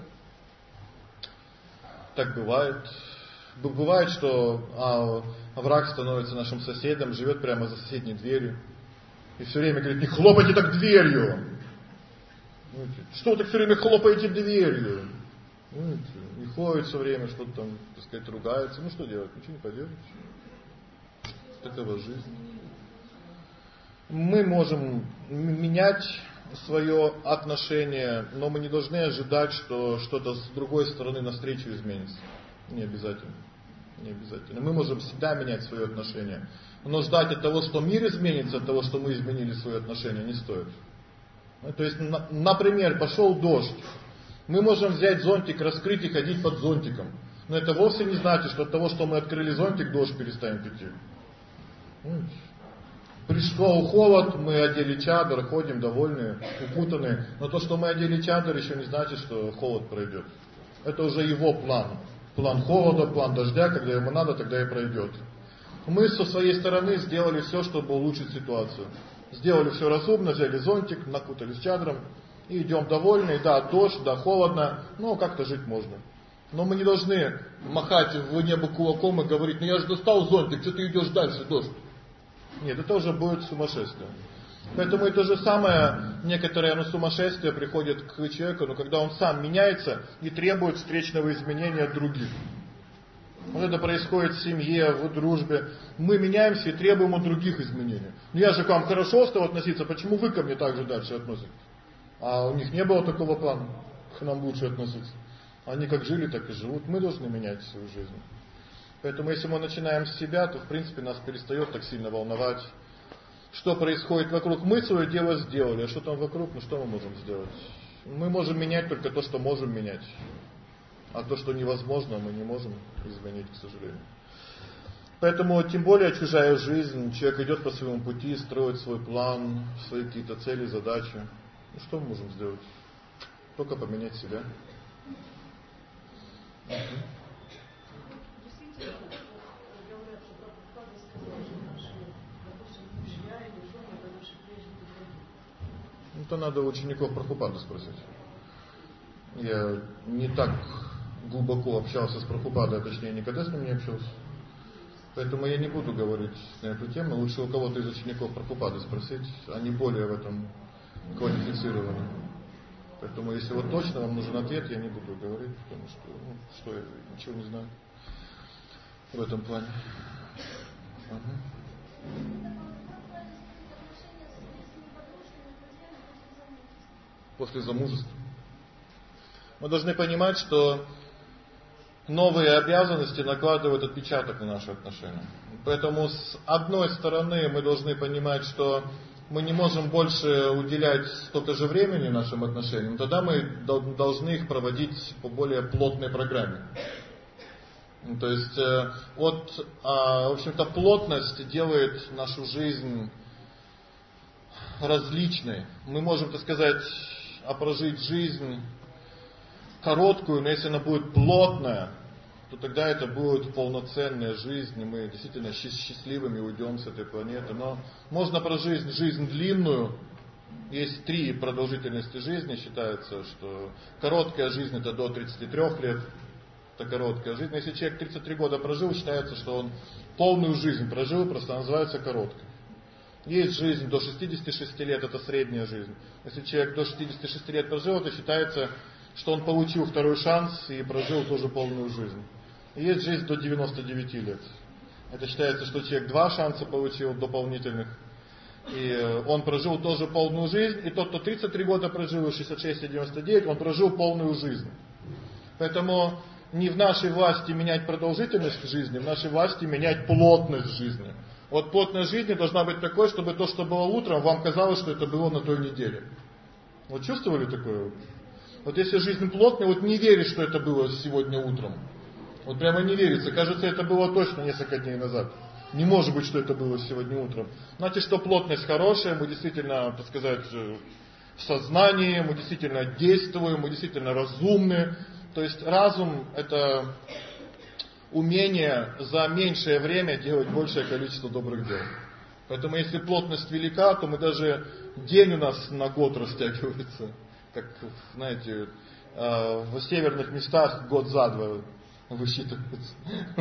Так бывает. Бывает, что а, враг становится нашим соседом, живет прямо за соседней дверью. И все время говорит, не хлопайте так дверью. Что вы так все время хлопаете дверью? И ходит все время, что-то там, так сказать, ругается. Ну что делать? Ничего не поделаешь. Такова жизнь. Мы можем менять свое отношение, но мы не должны ожидать, что что-то с другой стороны навстречу изменится. Не обязательно. Не обязательно. Мы можем всегда менять свое отношение. Но ждать от того, что мир изменится, от того, что мы изменили свое отношение, не стоит. То есть, например, пошел дождь. Мы можем взять зонтик, раскрыть и ходить под зонтиком. Но это вовсе не значит, что от того, что мы открыли зонтик, дождь перестанет идти. Пришел холод, мы одели чадр, ходим довольные, укутанные. Но то, что мы одели чадр, еще не значит, что холод пройдет. Это уже его план. План холода, план дождя, когда ему надо, тогда и пройдет. Мы со своей стороны сделали все, чтобы улучшить ситуацию. Сделали все разумно, взяли зонтик, накутались чадром И идем довольные, да, дождь, да, холодно, но как-то жить можно. Но мы не должны махать в небо кулаком и говорить: ну я же достал зонтик, что ты идешь дальше, дождь. Нет, это уже будет сумасшествие. Поэтому это же самое, некоторое ну, сумасшествие приходит к человеку, но когда он сам меняется и требует встречного изменения от других. Вот это происходит в семье, в дружбе. Мы меняемся и требуем от других изменений. Ну я же к вам хорошо стал относиться, почему вы ко мне так же дальше относитесь? А у них не было такого плана, к нам лучше относиться. Они как жили, так и живут. Мы должны менять свою жизнь. Поэтому если мы начинаем с себя, то в принципе нас перестает так сильно волновать, что происходит вокруг. Мы свое дело сделали, а что там вокруг, ну что мы можем сделать? Мы можем менять только то, что можем менять. А то, что невозможно, мы не можем изменить, к сожалению. Поэтому, тем более, чужая жизнь, человек идет по своему пути, строит свой план, свои какие-то цели, задачи. Ну что мы можем сделать? Только поменять себя. Это надо у учеников Прабхупады спросить. Я не так глубоко общался с Прабхупадой, а точнее никогда с ним не общался. Поэтому я не буду говорить на эту тему. Лучше у кого-то из учеников Прабхупады спросить. Они более в этом квалифицированы. Поэтому если вот точно вам нужен ответ, я не буду говорить, потому что, ну, что я ничего не знаю в этом плане. Ага. После замужества. Мы должны понимать, что новые обязанности накладывают отпечаток на наши отношения. Поэтому с одной стороны мы должны понимать, что мы не можем больше уделять столько же времени нашим отношениям, тогда мы должны их проводить по более плотной программе. То есть вот, в общем-то, плотность делает нашу жизнь различной. Мы можем, так сказать, прожить жизнь короткую, но если она будет плотная, то тогда это будет полноценная жизнь, и мы действительно счастливыми уйдем с этой планеты. Но можно прожить жизнь длинную. Есть три продолжительности жизни. Считается, что короткая жизнь это до тридцати трёх лет. Это короткая жизнь. Если человек тридцать три года прожил, считается, что он полную жизнь прожил, просто называется короткой. Есть жизнь до шестидесяти шести лет, это средняя жизнь. Если человек до шестидесяти шести лет прожил, то считается, что он получил второй шанс и прожил тоже полную жизнь. И есть жизнь до девяноста девяти лет. Это считается, что человек два шанса получил дополнительных. И он прожил тоже полную жизнь. И тот, кто тридцать три года прожил, и шестьдесят шесть и девяносто девять, он прожил полную жизнь. Поэтому не в нашей власти менять продолжительность жизни, в нашей власти менять плотность жизни. Вот плотность жизни должна быть такой, чтобы то, что было утром, вам казалось, что это было на той неделе. Вот чувствовали такое? Вот если жизнь плотная, вот не веришь, что это было сегодня утром. Вот прямо не верится. Кажется, это было точно несколько дней назад. Не может быть, что это было сегодня утром. Значит, что плотность хорошая, мы действительно, так сказать, в сознании, мы действительно действуем, мы действительно разумны. То есть разум это умение за меньшее время делать большее количество добрых дел. Поэтому если плотность велика, то мы даже день у нас на год растягивается. Как, знаете, в северных местах год за два высчитывается.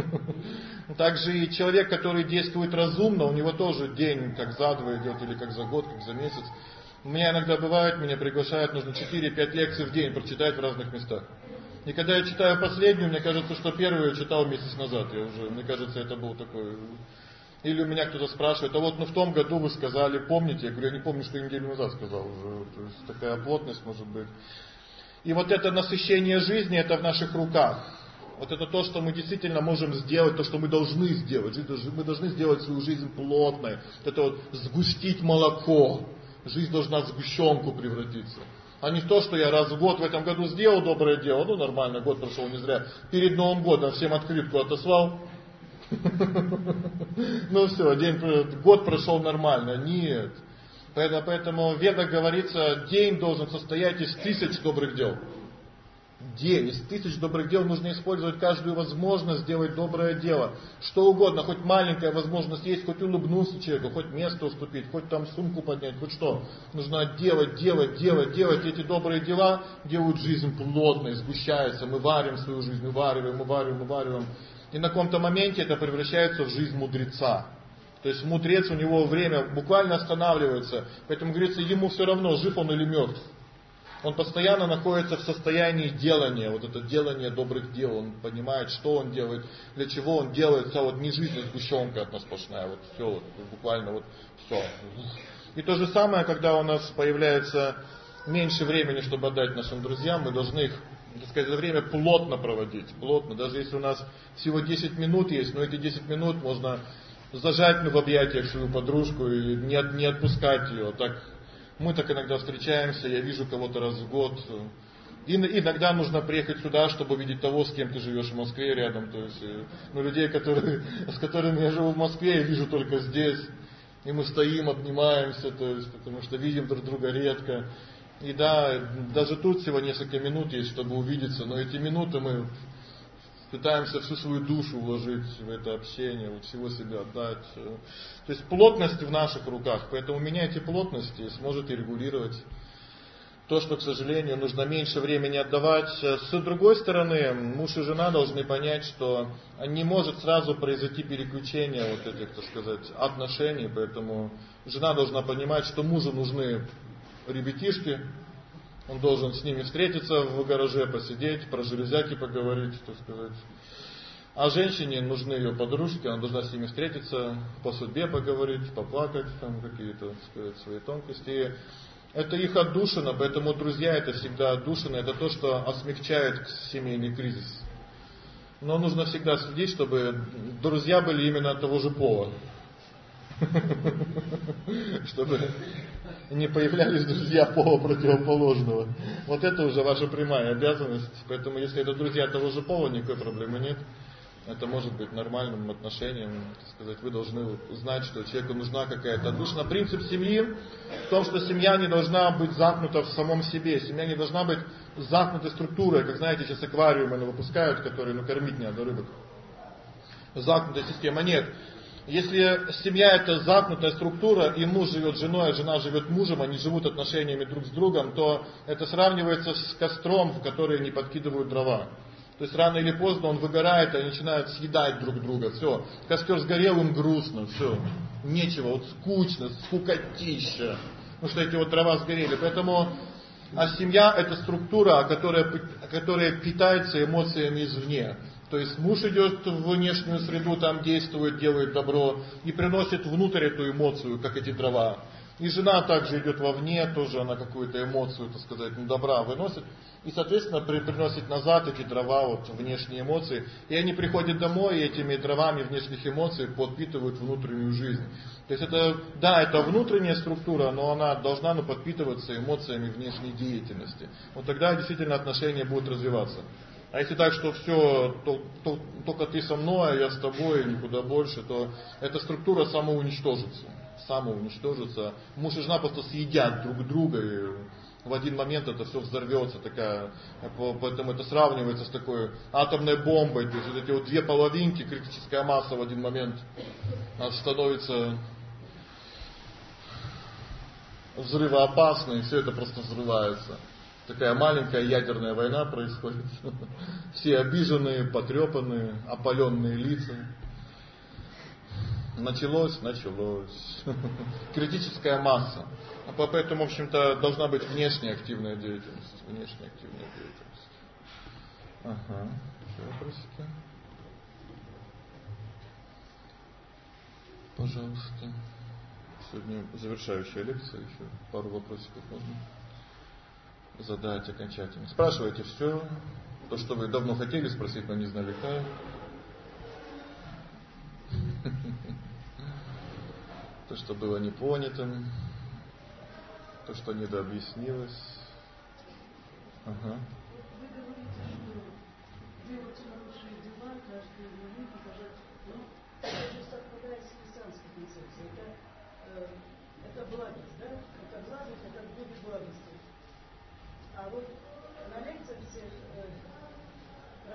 Также и человек, который действует разумно, у него тоже день как за два идет, или как за год, как за месяц. У меня иногда бывает, меня приглашают, нужно четыре-пять лекций в день прочитать в разных местах. И когда я читаю последнюю, мне кажется, что первую я читал месяц назад. Я уже, мне кажется, это был такой... Или у меня кто-то спрашивает, а вот ну в том году вы сказали, помните? Я говорю, я не помню, что я неделю назад сказал уже. То есть такая плотность может быть. И вот это насыщение жизни, это в наших руках. Вот это то, что мы действительно можем сделать, то, что мы должны сделать. Мы должны сделать свою жизнь плотной. Это вот сгустить молоко. Жизнь должна в сгущенку превратиться. А не то, что я раз в год в этом году сделал доброе дело. Ну нормально, год прошел не зря. Перед Новым годом всем открытку отослал. Ну все, день, год прошел нормально. Нет. Поэтому в Ведах говорится, день должен состоять из тысяч добрых дел. дел, из тысяч добрых дел нужно использовать каждую возможность сделать доброе дело. Что угодно, хоть маленькая возможность есть, хоть улыбнуться человеку, хоть место уступить, хоть там сумку поднять, хоть что. Нужно делать, делать, делать, делать. Эти добрые дела делают жизнь плотной, сгущается. Мы варим свою жизнь, мы вариваем, мы вариваем, мы вариваем. И на каком-то моменте это превращается в жизнь мудреца. То есть мудрец, у него время буквально останавливается. Поэтому говорится, ему все равно, жив он или мертв. Он постоянно находится в состоянии делания, вот это делание добрых дел. Он понимает, что он делает, для чего он делает. Вся вот не жизнь, а сгущенка одна сплошная. Вот все, вот, буквально вот все. И то же самое, когда у нас появляется меньше времени, чтобы отдать нашим друзьям, мы должны их, так сказать, это время плотно проводить. Плотно. Даже если у нас всего десять минут есть, но эти десять минут можно зажать в объятиях свою подружку и не, от, не отпускать ее. Так, мы так иногда встречаемся, я вижу кого-то раз в год. И иногда нужно приехать сюда, чтобы увидеть того, с кем ты живешь в Москве рядом. То есть, ну, людей, которые, с которыми я живу в Москве, я вижу только здесь. И мы стоим, обнимаемся, то есть, потому что видим друг друга редко. И да, даже тут всего несколько минут есть, чтобы увидеться, но эти минуты мы пытаемся всю свою душу вложить в это общение, вот всего себя отдать. То есть плотность в наших руках, поэтому меняйте плотность и сможете регулировать то, что, к сожалению, нужно меньше времени отдавать. С другой стороны, муж и жена должны понять, что не может сразу произойти переключение вот этих, так сказать, отношений, поэтому жена должна понимать, что мужу нужны ребятишки, он должен с ними встретиться в гараже, посидеть, про железяки поговорить, так сказать. А женщине нужны ее подружки, она должна с ними встретиться, по судьбе поговорить, поплакать, там какие-то, так сказать, свои тонкости. И это их отдушина, поэтому друзья это всегда отдушина, это то, что осмягчает семейный кризис. Но нужно всегда следить, чтобы друзья были именно от того же пола. Чтобы не появлялись друзья пола противоположного. Вот это уже ваша прямая обязанность. Поэтому если это друзья того же пола, никакой проблемы нет. Это может быть нормальным отношением. Так сказать, вы должны знать, что человеку нужна какая-то отдушина. Принцип семьи в том, что семья не должна быть замкнута в самом себе. Семья не должна быть замкнутой структурой. Как знаете, сейчас аквариумы выпускают, которые, ну, кормить не надо рыбок. Замкнутая система. Нет. Если семья это замкнутая структура, и муж живет с женой, а жена живет мужем, они живут отношениями друг с другом, то это сравнивается с костром, в который не подкидывают дрова. То есть рано или поздно он выгорает, и они начинают съедать друг друга. Все, костер сгорел, им грустно, все, нечего, вот скучно, скукотища. Потому что эти вот дрова сгорели. Поэтому, а семья это структура, которая, которая питается эмоциями извне. То есть муж идет в внешнюю среду, там действует, делает добро и приносит внутрь эту эмоцию, как эти дрова. И жена также идет вовне, тоже она какую-то эмоцию, так сказать, ну, добра выносит. И, соответственно, при, приносит назад эти дрова, вот, внешние эмоции. И они приходят домой, и этими дровами внешних эмоций подпитывают внутреннюю жизнь. То есть это, да, это внутренняя структура, но она должна, ну, подпитываться эмоциями внешней деятельности. Вот тогда действительно отношения будут развиваться. А если так, что все, то, то, только ты со мной, а я с тобой, никуда больше, то эта структура самоуничтожится. Самоуничтожится. Муж и жена просто съедят друг друга, и в один момент это все взорвется. Такая, поэтому это сравнивается с такой атомной бомбой. То есть вот эти вот две половинки, критическая масса в один момент становится взрывоопасной, и все это просто взрывается. Такая маленькая ядерная война происходит. Все обиженные, потрепанные, опаленные лица. Началось, началось. Критическая масса. Поэтому, в общем-то, должна быть внешняя активная деятельность. Внешняя активная деятельность. Ага. Еще вопросики? Пожалуйста. Сегодня завершающая лекция. Еще пару вопросиков можно задать окончательно. Спрашивайте все, то, что вы давно хотели спросить, но не знали как. То, что было непонятым, то, что недообъяснилось. Ага. Вы говорите, что делать хорошие дела, каждый момент уважать, ну, это же совпадает с христианской концепцией. Это, э, это благость, да? Это благость, это будет благости. А вот на лекциях всех э,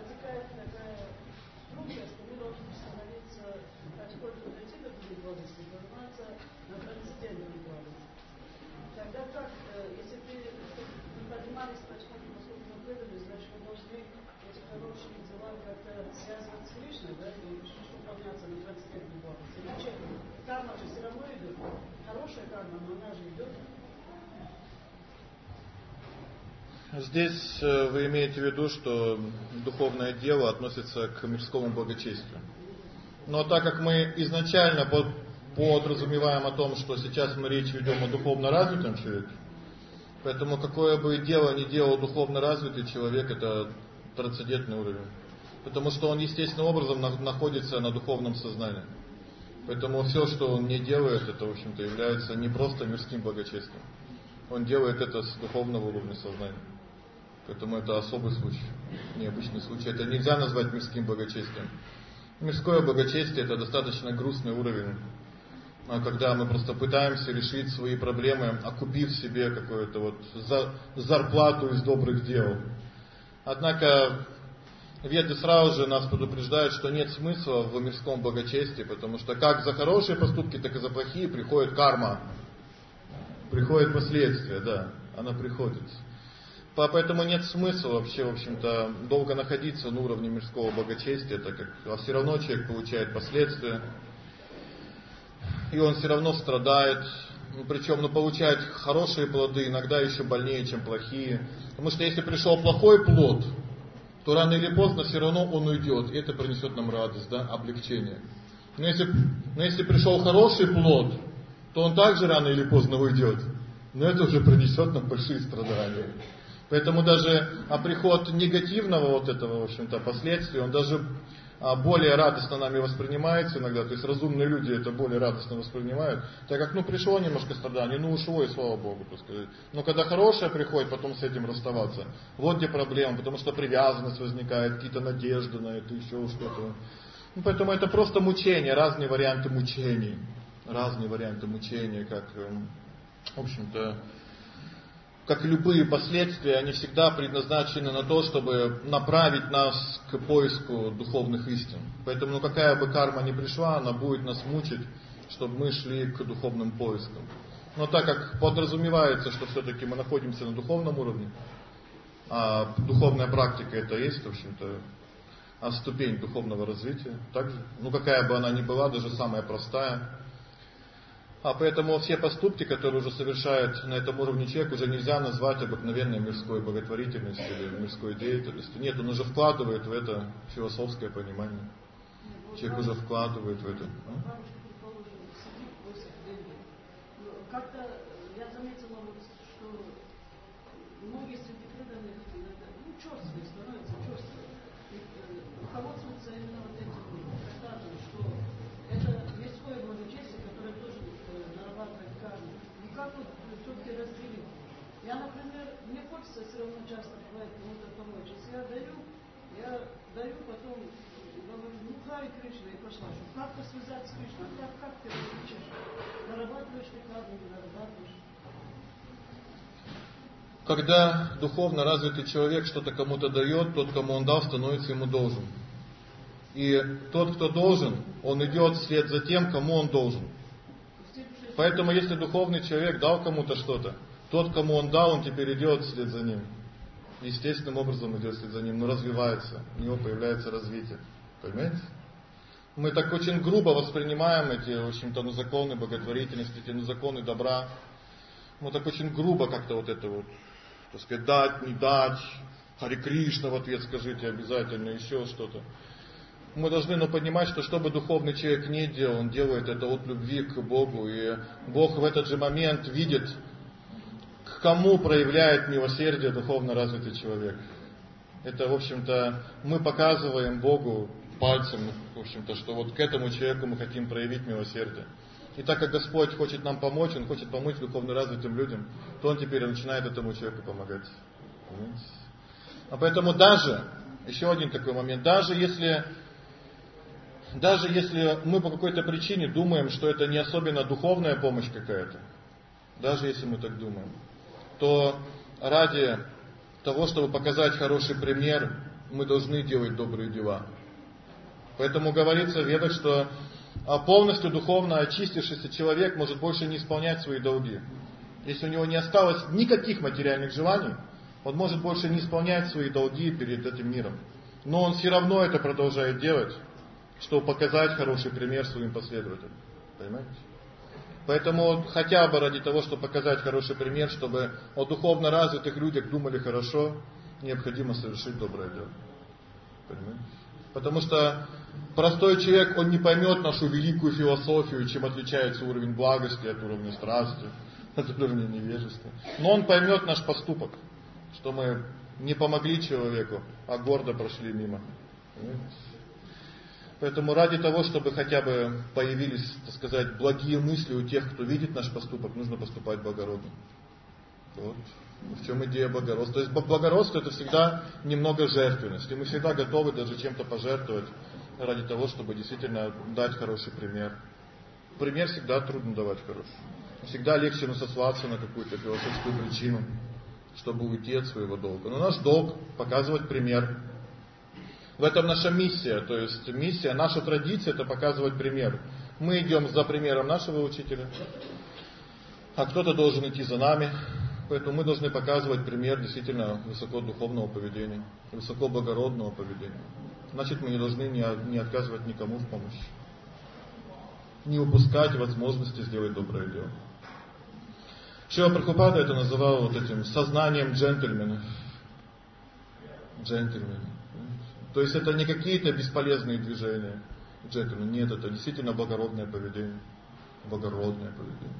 протекает такая струнка, что мы должны становиться, потихоньку дойти до другой благости, подниматься на трансцендентную благость. Тогда как, если ты, мы поднимались потихоньку, поскольку мы выдали, значит, мы должны эти хорошие дела как-то связывать с Кришной, да, и чтобы подняться на трансцендентную благость. Иначе карма же все равно идет. Хорошая карма, но она же идет. Здесь вы имеете в виду, что духовное дело относится к мирскому благочестию. Но так как мы изначально под, подразумеваем о том, что сейчас мы речь ведем о духовно развитом человеке, поэтому какое бы дело ни делал духовно развитый человек, это трансцендентный уровень. Потому что он естественным образом находится на духовном сознании. Поэтому все, что он не делает, это, в общем-то, является не просто мирским благочестием. Он делает это с духовного уровня сознания. Поэтому это особый случай, необычный случай. Это нельзя назвать мирским благочестием. Мирское благочестие — это достаточно грустный уровень, когда мы просто пытаемся решить свои проблемы, окупив себе какую-то вот зарплату из добрых дел. Однако Веды сразу же нас предупреждают, что нет смысла в мирском благочестии, потому что как за хорошие поступки, так и за плохие приходит карма. Приходит последствия, да, она приходит. Поэтому нет смысла вообще, в общем-то, долго находиться на уровне мирского благочестия, так как а все равно человек получает последствия, и он все равно страдает, причем ну, получает хорошие плоды, иногда еще больнее, чем плохие. Потому что если пришел плохой плод, то рано или поздно все равно он уйдет, и это принесет нам радость, да, облегчение. Но если, но если пришел хороший плод, то он также рано или поздно уйдет, но это уже принесет нам большие страдания. Поэтому даже а, приход негативного вот этого, в общем-то, последствия, он даже а, более радостно нами воспринимается иногда. То есть разумные люди это более радостно воспринимают, так как, ну, пришло немножко страдание, ну, ушло, и слава Богу, так сказать. Но когда хорошее приходит, потом с этим расставаться. Вот где проблема, потому что привязанность возникает, какие-то надежды на это, еще что-то. Ну, поэтому это просто мучение, разные варианты мучений. Разные варианты мучения, как, в общем-то, как и любые последствия, они всегда предназначены на то, чтобы направить нас к поиску духовных истин. Поэтому, ну, какая бы карма ни пришла, она будет нас мучить, чтобы мы шли к духовным поискам. Но так как подразумевается, что все-таки мы находимся на духовном уровне, а духовная практика это есть, в общем-то, а ступень духовного развития, также, ну, какая бы она ни была, даже самая простая. А поэтому все поступки, которые уже совершает на этом уровне человек, уже нельзя назвать обыкновенной мирской благотворительностью или мирской деятельностью. Нет, он уже вкладывает в это философское понимание. Человек уже вкладывает в это. Как-то я заметила, что многие среди преданных ну, черствые становятся, черствые. Руководствуются именно вот этим трактатом, что это мирское благочестие, которое тоже нарабатывает карму. И как вот все-таки разделить? Я, например, мне хочется все равно часто бывает кому-то помочь. Если я даю, я даю, потом говорю, ну, Хари Кришна, и пошла. Что как-то связать с Кришной. А как, как ты различишь? Нарабатываешь ты карму, не нарабатываешь? Когда духовно развитый человек что-то кому-то дает, тот, кому он дал, становится ему должен. И тот, кто должен, он идет вслед за тем, кому он должен. Поэтому, если духовный человек дал кому-то что-то, тот, кому он дал, он теперь идет вслед за ним. Естественным образом идет вслед за ним, но развивается, у него появляется развитие. Понимаете? Мы так очень грубо воспринимаем эти, в общем-то, ну, законы благотворительности, эти ну, законы добра. Мы так очень грубо как-то вот это вот, так сказать, дать, не дать, Хари Кришна в ответ скажите обязательно, еще что-то. Мы должны но понимать, что что бы духовный человек ни делал, он делает это от любви к Богу. И Бог в этот же момент видит, к кому проявляет милосердие духовно развитый человек. Это, в общем-то, мы показываем Богу пальцем, в общем-то, что вот к этому человеку мы хотим проявить милосердие. И так как Господь хочет нам помочь, Он хочет помочь духовно развитым людям, то Он теперь начинает этому человеку помогать. Понимаете? А поэтому даже, еще один такой момент, даже если... Даже если мы по какой-то причине думаем, что это не особенно духовная помощь какая-то, даже если мы так думаем, то ради того, чтобы показать хороший пример, мы должны делать добрые дела. Поэтому говорится в Ведах, что полностью духовно очистившийся человек может больше не исполнять свои долги. Если у него не осталось никаких материальных желаний, он может больше не исполнять свои долги перед этим миром. Но он все равно это продолжает делать, чтобы показать хороший пример своим последователям. Понимаете? Поэтому хотя бы ради того, чтобы показать хороший пример, чтобы о духовно развитых людях думали хорошо, необходимо совершить доброе дело. Понимаете? Потому что простой человек, он не поймет нашу великую философию, чем отличается уровень благости от уровня страсти, от уровня невежества. Но он поймет наш поступок, что мы не помогли человеку, а гордо прошли мимо. Понимаете? Поэтому ради того, чтобы хотя бы появились, так сказать, благие мысли у тех, кто видит наш поступок, нужно поступать благородно. Вот. В чем идея благородства? То есть благородство — это всегда немного жертвенность. И мы всегда готовы даже чем-то пожертвовать ради того, чтобы действительно дать хороший пример. Пример всегда трудно давать хороший. Всегда легче сослаться на какую-то философскую причину, чтобы уйти от своего долга. Но наш долг — показывать пример. В этом наша миссия, то есть миссия, наша традиция — это показывать пример. Мы идем за примером нашего учителя, а кто-то должен идти за нами. Поэтому мы должны показывать пример действительно высокодуховного поведения, высокоблагородного поведения. Значит, мы не должны не отказывать никому в помощи, не упускать возможности сделать доброе дело. Шрила Прабхупада это называл вот этим сознанием джентльменов. Джентльмены. То есть это не какие-то бесполезные движения. Джентльмен. Нет, это действительно благородное поведение. Благородное поведение.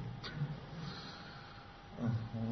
Uh-huh.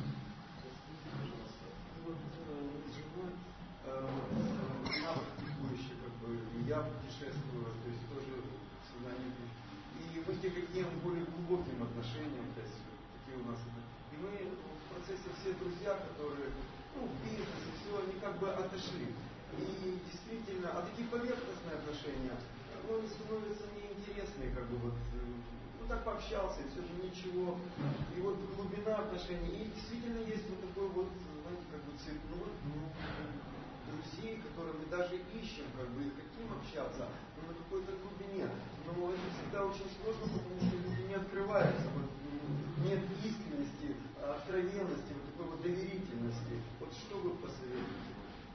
Я путешествую, то есть тоже сознание. И мы тяготеем более глубоким отношениям, то есть такие у нас. И мы в процессе все друзья, которые, ну, в бизнесе, все, они как бы отошли. И действительно, а такие поверхностные отношения, ну, они становятся неинтересные, как бы вот. Ну так пообщался, и все же ничего. И вот глубина отношений. И действительно есть вот такой вот, знаете, как бы цветной ну, друзей, которые мы даже ищем, как бы и хотим общаться, но на какой-то глубине. Но это всегда очень сложно, потому что люди не открываются. Вот, нет искренности, откровенности, вот такой вот доверительности. Вот что вы посоветуете?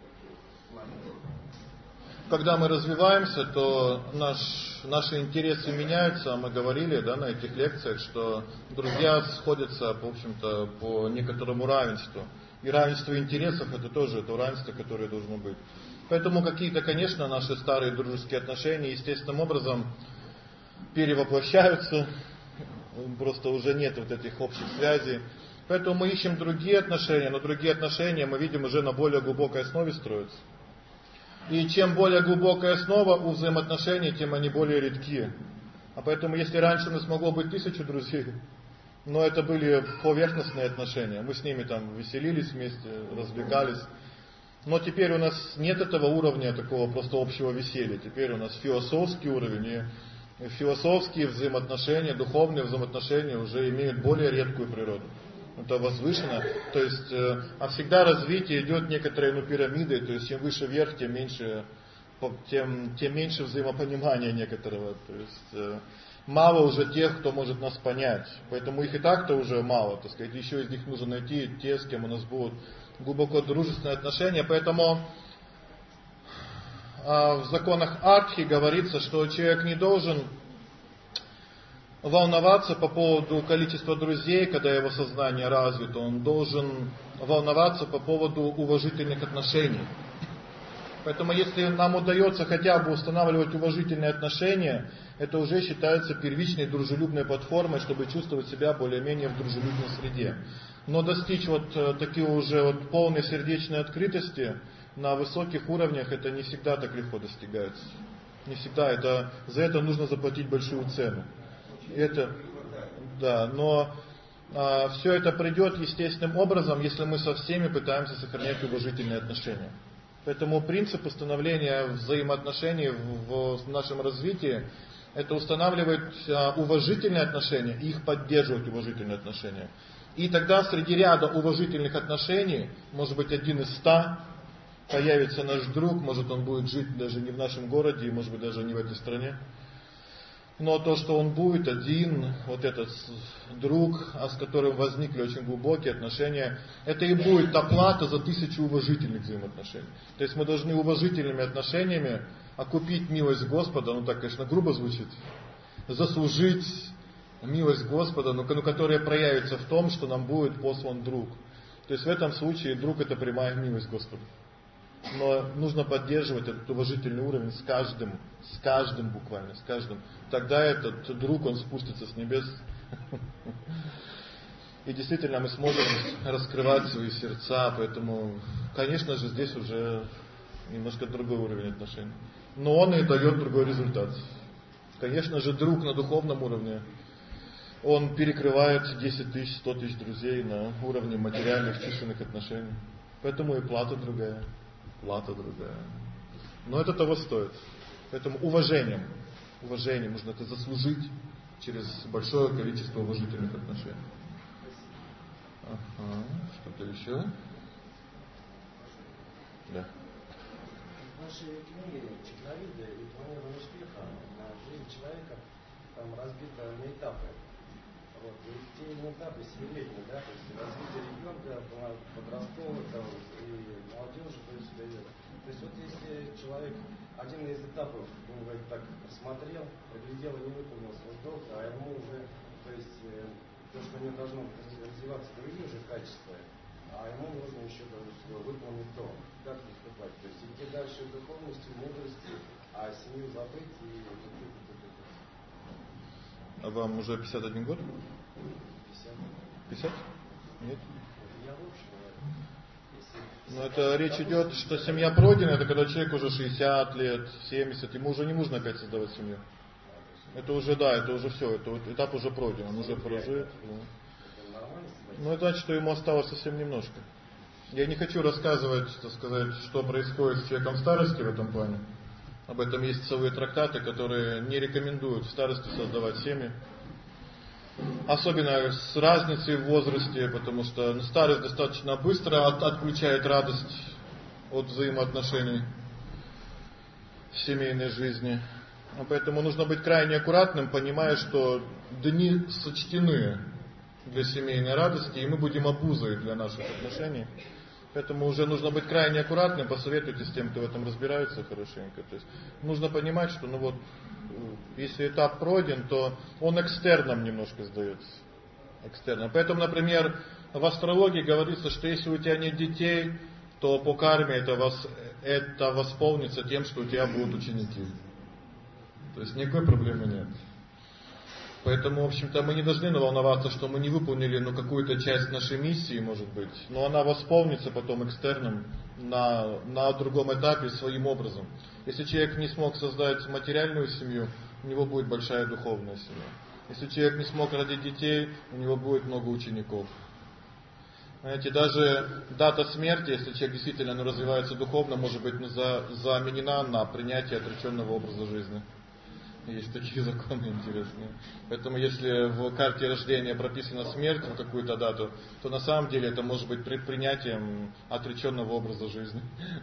Когда мы развиваемся, то наш, наши интересы меняются. Мы говорили, да, на этих лекциях, что друзья сходятся, в общем-то, по некоторому равенству. И равенство интересов — это тоже это равенство, которое должно быть. Поэтому какие-то, конечно, наши старые дружеские отношения естественным образом перевоплощаются. Просто уже нет вот этих общих связей. Поэтому мы ищем другие отношения, но другие отношения мы видим уже на более глубокой основе строятся. И чем более глубокая основа у взаимоотношений, тем они более редкие. А поэтому, если раньше у нас могло быть тысячу друзей, но это были поверхностные отношения, мы с ними там веселились вместе, развлекались. Но теперь у нас нет этого уровня такого просто общего веселья. Теперь у нас философский уровень, и философские взаимоотношения, духовные взаимоотношения уже имеют более редкую природу. Это возвышено, то есть, а всегда развитие идет некоторой ну, пирамидой, то есть чем выше вверх, тем меньше, тем, тем меньше взаимопонимания некоторого. То есть мало уже тех, кто может нас понять, поэтому их и так-то уже мало, так сказать, еще из них нужно найти те, с кем у нас будут глубоко дружественные отношения. Поэтому в законах Артхи говорится, что человек не должен волноваться по поводу количества друзей, когда его сознание развито. Он должен волноваться по поводу уважительных отношений. Поэтому если нам удается хотя бы устанавливать уважительные отношения, это уже считается первичной дружелюбной платформой, чтобы чувствовать себя более-менее в дружелюбной среде. Но достичь вот такой уже вот полной сердечной открытости на высоких уровнях, это не всегда так легко достигается. Не всегда. Это, за это нужно заплатить большую цену. Это, да, но а, все это придет естественным образом, если мы со всеми пытаемся сохранять уважительные отношения. Поэтому принцип установления взаимоотношений в, в нашем развитии — это устанавливать а, уважительные отношения и их поддерживать уважительные отношения. И тогда среди ряда уважительных отношений, может быть один из ста, появится наш друг, может он будет жить даже не в нашем городе, и может быть даже не в этой стране. Но то, что он будет один, вот этот друг, а с которым возникли очень глубокие отношения, это и будет оплата за тысячу уважительных взаимоотношений. То есть мы должны уважительными отношениями окупить милость Господа, ну так, конечно, грубо звучит, заслужить милость Господа, но которая проявится в том, что нам будет послан друг. То есть в этом случае друг — это прямая милость Господа. Но нужно поддерживать этот уважительный уровень с каждым, с каждым буквально, с каждым. Тогда этот друг, он спустится с небес. И действительно мы сможем раскрывать свои сердца, поэтому, конечно же, здесь уже немножко другой уровень отношений. Но он и дает другой результат. Конечно же, друг на духовном уровне, он перекрывает десять тысяч, сто тысяч друзей на уровне материальных, чувственных отношений. Поэтому и плата другая. Плата другая. Но это того стоит. Поэтому уважением, уважением нужно это заслужить через большое количество уважительных отношений. Ага, что-то еще? Да. В вашей книге «Чехновиды и планирование успеха» на жизнь человека там разбито на этапы. Вот, и те этапы семилетние, да, то есть развитие ребенка, подросткового там, и молодежи, то есть, то есть вот если человек один из этапов, ну, так рассмотрел, проглядел и не выполнил свой долг, а ему уже, то есть то, что у него должно развиваться другие уже качества, а ему нужно еще выполнить то, как поступать, то есть идти дальше в духовности, мудрости, а семью забыть и... А вам уже пятьдесят один год? пятьдесят. пятьдесят? Нет? Я лучше, но это речь идет, что семья пройдена, это когда человек уже шестьдесят лет, семьдесят, ему уже не нужно опять создавать семью. Это уже, да, это уже все, это этап уже пройден, он уже прожит. Да. Но это значит, что ему осталось совсем немножко. Я не хочу рассказывать, так сказать, что происходит с человеком в старости в этом плане. Об этом есть целые трактаты, которые не рекомендуют в старости создавать семьи. Особенно с разницей в возрасте, потому что старость достаточно быстро от, отключает радость от взаимоотношений в семейной жизни. Поэтому нужно быть крайне аккуратным, понимая, что дни сочтены для семейной радости, и мы будем обузой для наших отношений. Поэтому уже нужно быть крайне аккуратным, посоветуйте с тем, кто в этом разбирается хорошенько. То есть нужно понимать, что ну вот, если этап пройден, то он экстерном немножко сдается. Экстерном. Поэтому, например, в астрологии говорится, что если у тебя нет детей, то по карме это, вос, это восполнится тем, что у тебя будут ученики. То есть никакой проблемы нет. Поэтому, в общем-то, мы не должны волноваться, что мы не выполнили ну, какую-то часть нашей миссии, может быть. Но она восполнится потом экстерном на, на другом этапе своим образом. Если человек не смог создать материальную семью, у него будет большая духовная семья. Если человек не смог родить детей, у него будет много учеников. Знаете, даже дата смерти, если человек действительно ну, развивается духовно, может быть ну, за, заменена на принятие отреченного образа жизни. Есть такие законы интересные. Поэтому если в карте рождения прописана смерть в какую-то дату, то на самом деле это может быть принятием отреченного образа жизни.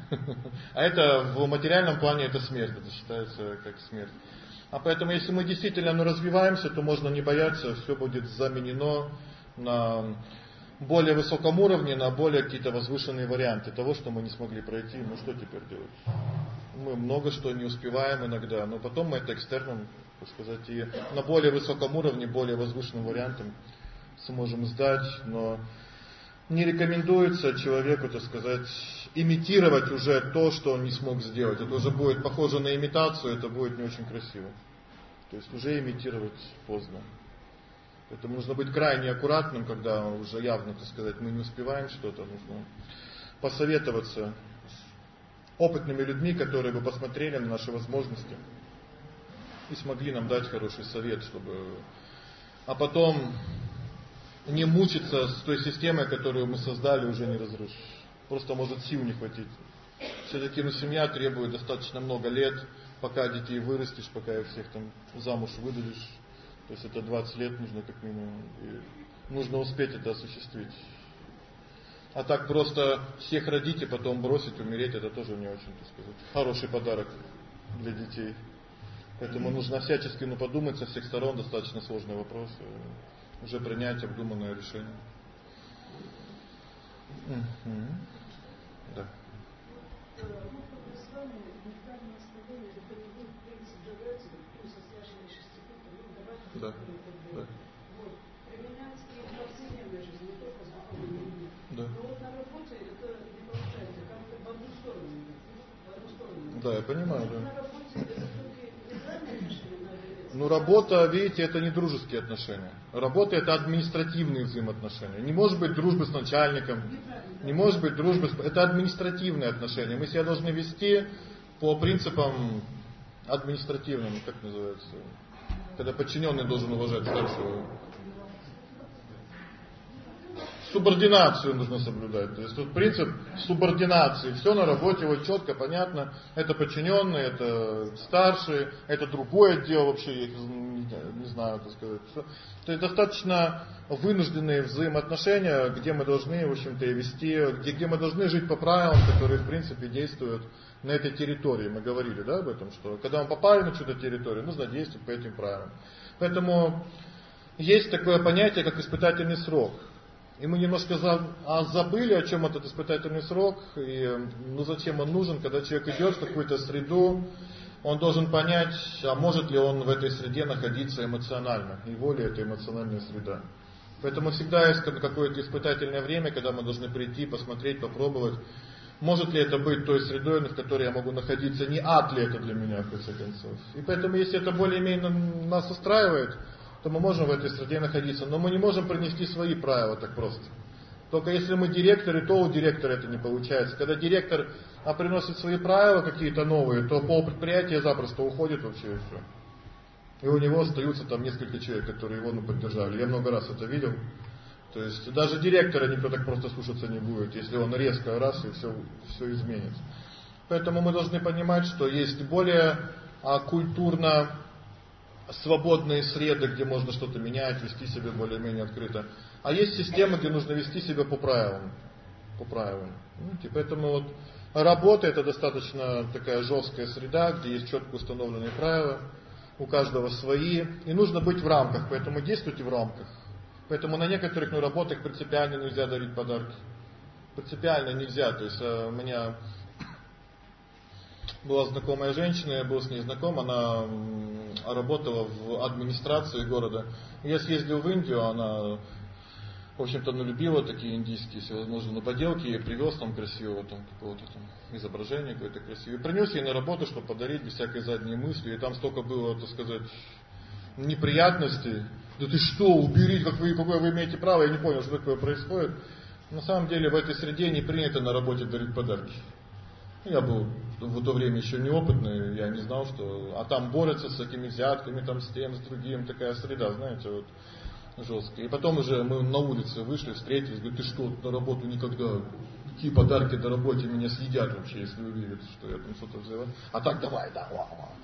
А это в материальном плане это смерть, это считается как смерть. А поэтому если мы действительно ну, развиваемся, то можно не бояться, все будет заменено на более высоком уровне, на более какие-то возвышенные варианты того, что мы не смогли пройти. Ну что теперь делать? Мы много что не успеваем иногда, но потом мы это экстерном, так сказать, и на более высоком уровне, более возвышенным вариантом сможем сдать, но не рекомендуется человеку, так сказать, имитировать уже то, что он не смог сделать. Это уже будет похоже на имитацию, это будет не очень красиво. То есть уже имитировать поздно. Поэтому нужно быть крайне аккуратным, когда уже явно, так сказать, мы не успеваем что-то, нужно посоветоваться с опытными людьми, которые бы посмотрели на наши возможности и смогли нам дать хороший совет, чтобы... А потом не мучиться с той системой, которую мы создали, уже не разрушишь. Просто может сил не хватить. Все-таки ну, семья требует достаточно много лет, пока детей вырастешь, пока их всех там замуж выдадишь. То есть это двадцать лет нужно как минимум. И нужно успеть это осуществить. А так просто всех родить и потом бросить, умереть, это тоже не очень, так сказать, хороший подарок для детей. Поэтому нужно всячески ну, подумать со всех сторон, достаточно сложный вопрос, уже принять обдуманное решение. Угу. Да. Да. Да. Применять и в повседневной жизни, не только с духовными людьми. Да. Но вот на работе это не получается, как-то в одну сторону идет. В одну сторону. Да, я понимаю, да. На работе это все-таки нейтральные отношения надо иметь. Ну, работа, видите, это не дружеские отношения. Работа это административные взаимоотношения. Не может быть дружбы с начальником, не может быть дружбы с... Это административные отношения. Мы себя должны вести по принципам административным, как называется, когда подчиненный должен уважать старшего. Субординацию нужно соблюдать. То есть тут принцип субординации. Все на работе вот четко, понятно. Это подчиненный, это старший, это другое дело вообще, я их не, не знаю, так сказать. Все. То есть достаточно вынужденные взаимоотношения, где мы должны, в общем-то, и вести, где, где мы должны жить по правилам, которые, в принципе, действуют на этой территории. Мы говорили, да, об этом, что когда мы попали на чью-то территорию, нужно действовать по этим правилам. Поэтому есть такое понятие, как испытательный срок. И мы немножко забыли, о чем этот испытательный срок, и ну, зачем он нужен, когда человек идет в какую-то среду, он должен понять, а может ли он в этой среде находиться эмоционально, его ли это эмоциональная среда. Поэтому всегда есть какое-то испытательное время, когда мы должны прийти, посмотреть, попробовать, может ли это быть той средой, в которой я могу находиться, не ад ли это для меня, в конце концов. И поэтому, если это более-менее нас устраивает, то мы можем в этой среде находиться, но мы не можем принести свои правила так просто. Только если мы директоры, то у директора это не получается. Когда директор а, приносит свои правила какие-то новые, то полпредприятия запросто уходит вообще и все. И у него остаются там несколько человек, которые его ну, поддержали. Я много раз это видел. То есть даже директора никто так просто слушаться не будет, если он резко раз и все, все изменит. Поэтому мы должны понимать, что есть более а, культурно свободные среды, где можно что-то менять, вести себя более-менее открыто. А есть системы, где нужно вести себя по правилам. По правилам. И поэтому вот работа это достаточно такая жесткая среда, где есть четко установленные правила, у каждого свои, и нужно быть в рамках, поэтому действуйте в рамках. Поэтому на некоторых ну, работах принципиально нельзя дарить подарки. Принципиально нельзя. То есть у меня была знакомая женщина, я был с ней знаком, она работала в администрации города. Я съездил в Индию, она, в общем-то, ну, любила такие индийские всевозможные ну, поделки, я привез там красивого там, какого-то там изображения какое-то красивое. Принес ей на работу, чтобы подарить без всякой задней мысли, и там столько было, так сказать, неприятностей. Да ты что, убери, как вы, какое вы имеете право, я не понял, что такое происходит. На самом деле в этой среде не принято на работе дарить подарки. Я был в то время еще неопытный, я не знал, что... А там борются с такими взятками, там с тем, с другим, такая среда, знаете, вот, жесткая. И потом уже мы на улице вышли, встретились, говорю, ты что, на работу никогда... Какие подарки на работе меня съедят вообще, если увидят, что я там что-то взяла. А так давай, давай.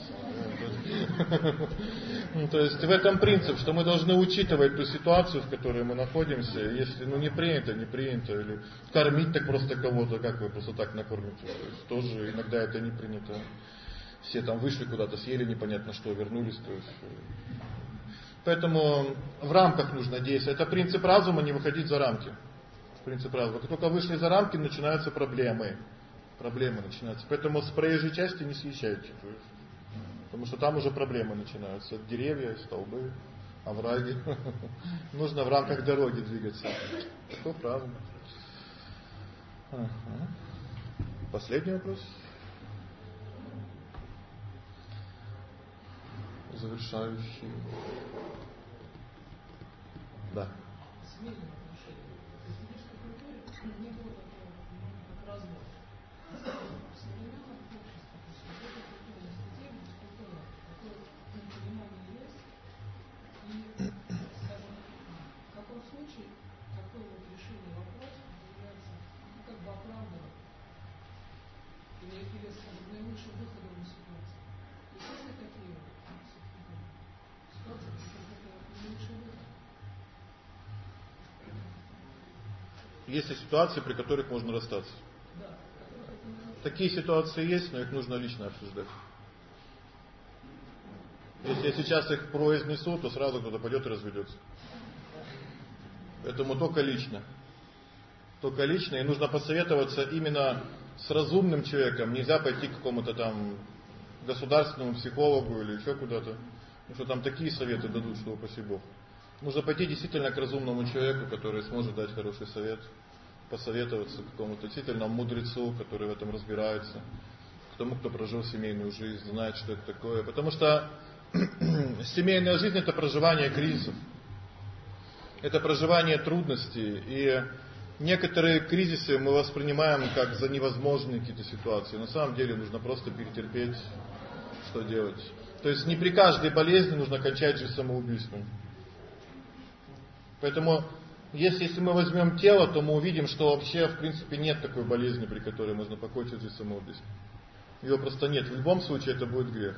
То есть в этом принцип, что мы должны учитывать ту ситуацию, в которой мы находимся. Если ну не принято, не принято. Или кормить так просто кого-то, как вы просто так накормите. То есть тоже иногда это не принято. Все там вышли куда-то, съели непонятно что, вернулись. То есть, поэтому в рамках нужно действовать. Это принцип разума, не выходить за рамки. Принцип разума. Как только вышли за рамки, начинаются проблемы. Проблемы начинаются. Поэтому с проезжей части не съезжайте. Потому что там уже проблемы начинаются. Деревья, столбы, овраги. Нужно в рамках дороги двигаться. Таков разум. Ага. Последний вопрос. Завершающий. Да. Не было такого, как разбор. В современном обществе, что это такое система, такое, такое понимание есть, и, скажем, в каком случае такое вот решение вопроса является, ну, как бы оправданным, или, или, скажем, наилучшим выходом из ситуации. То есть есть ли такие ситуации, где это наилучший выход? есть ли ситуации, при которых можно расстаться? Такие ситуации есть, но их нужно лично обсуждать. Если я сейчас их произнесу, то сразу кто-то пойдет и разведется. Поэтому только лично. Только лично. И нужно посоветоваться именно с разумным человеком. Нельзя пойти к какому-то там государственному психологу или еще куда-то. Потому что там такие советы дадут, что упаси Бог. Нужно пойти действительно к разумному человеку, который сможет дать хороший совет. Посоветоваться к какому-то действительно мудрецу, который в этом разбирается. К тому, кто прожил семейную жизнь, знает, что это такое. Потому что семейная жизнь — это проживание кризисов. Это проживание трудностей. И некоторые кризисы мы воспринимаем как за невозможные какие-то ситуации. На самом деле нужно просто перетерпеть, что делать. То есть не при каждой болезни нужно кончать жизнь самоубийством. Поэтому, если, если мы возьмем тело, то мы увидим, что вообще в принципе нет такой болезни, при которой можно покончить жизнь самоубийством. Ее просто нет. В любом случае это будет грех.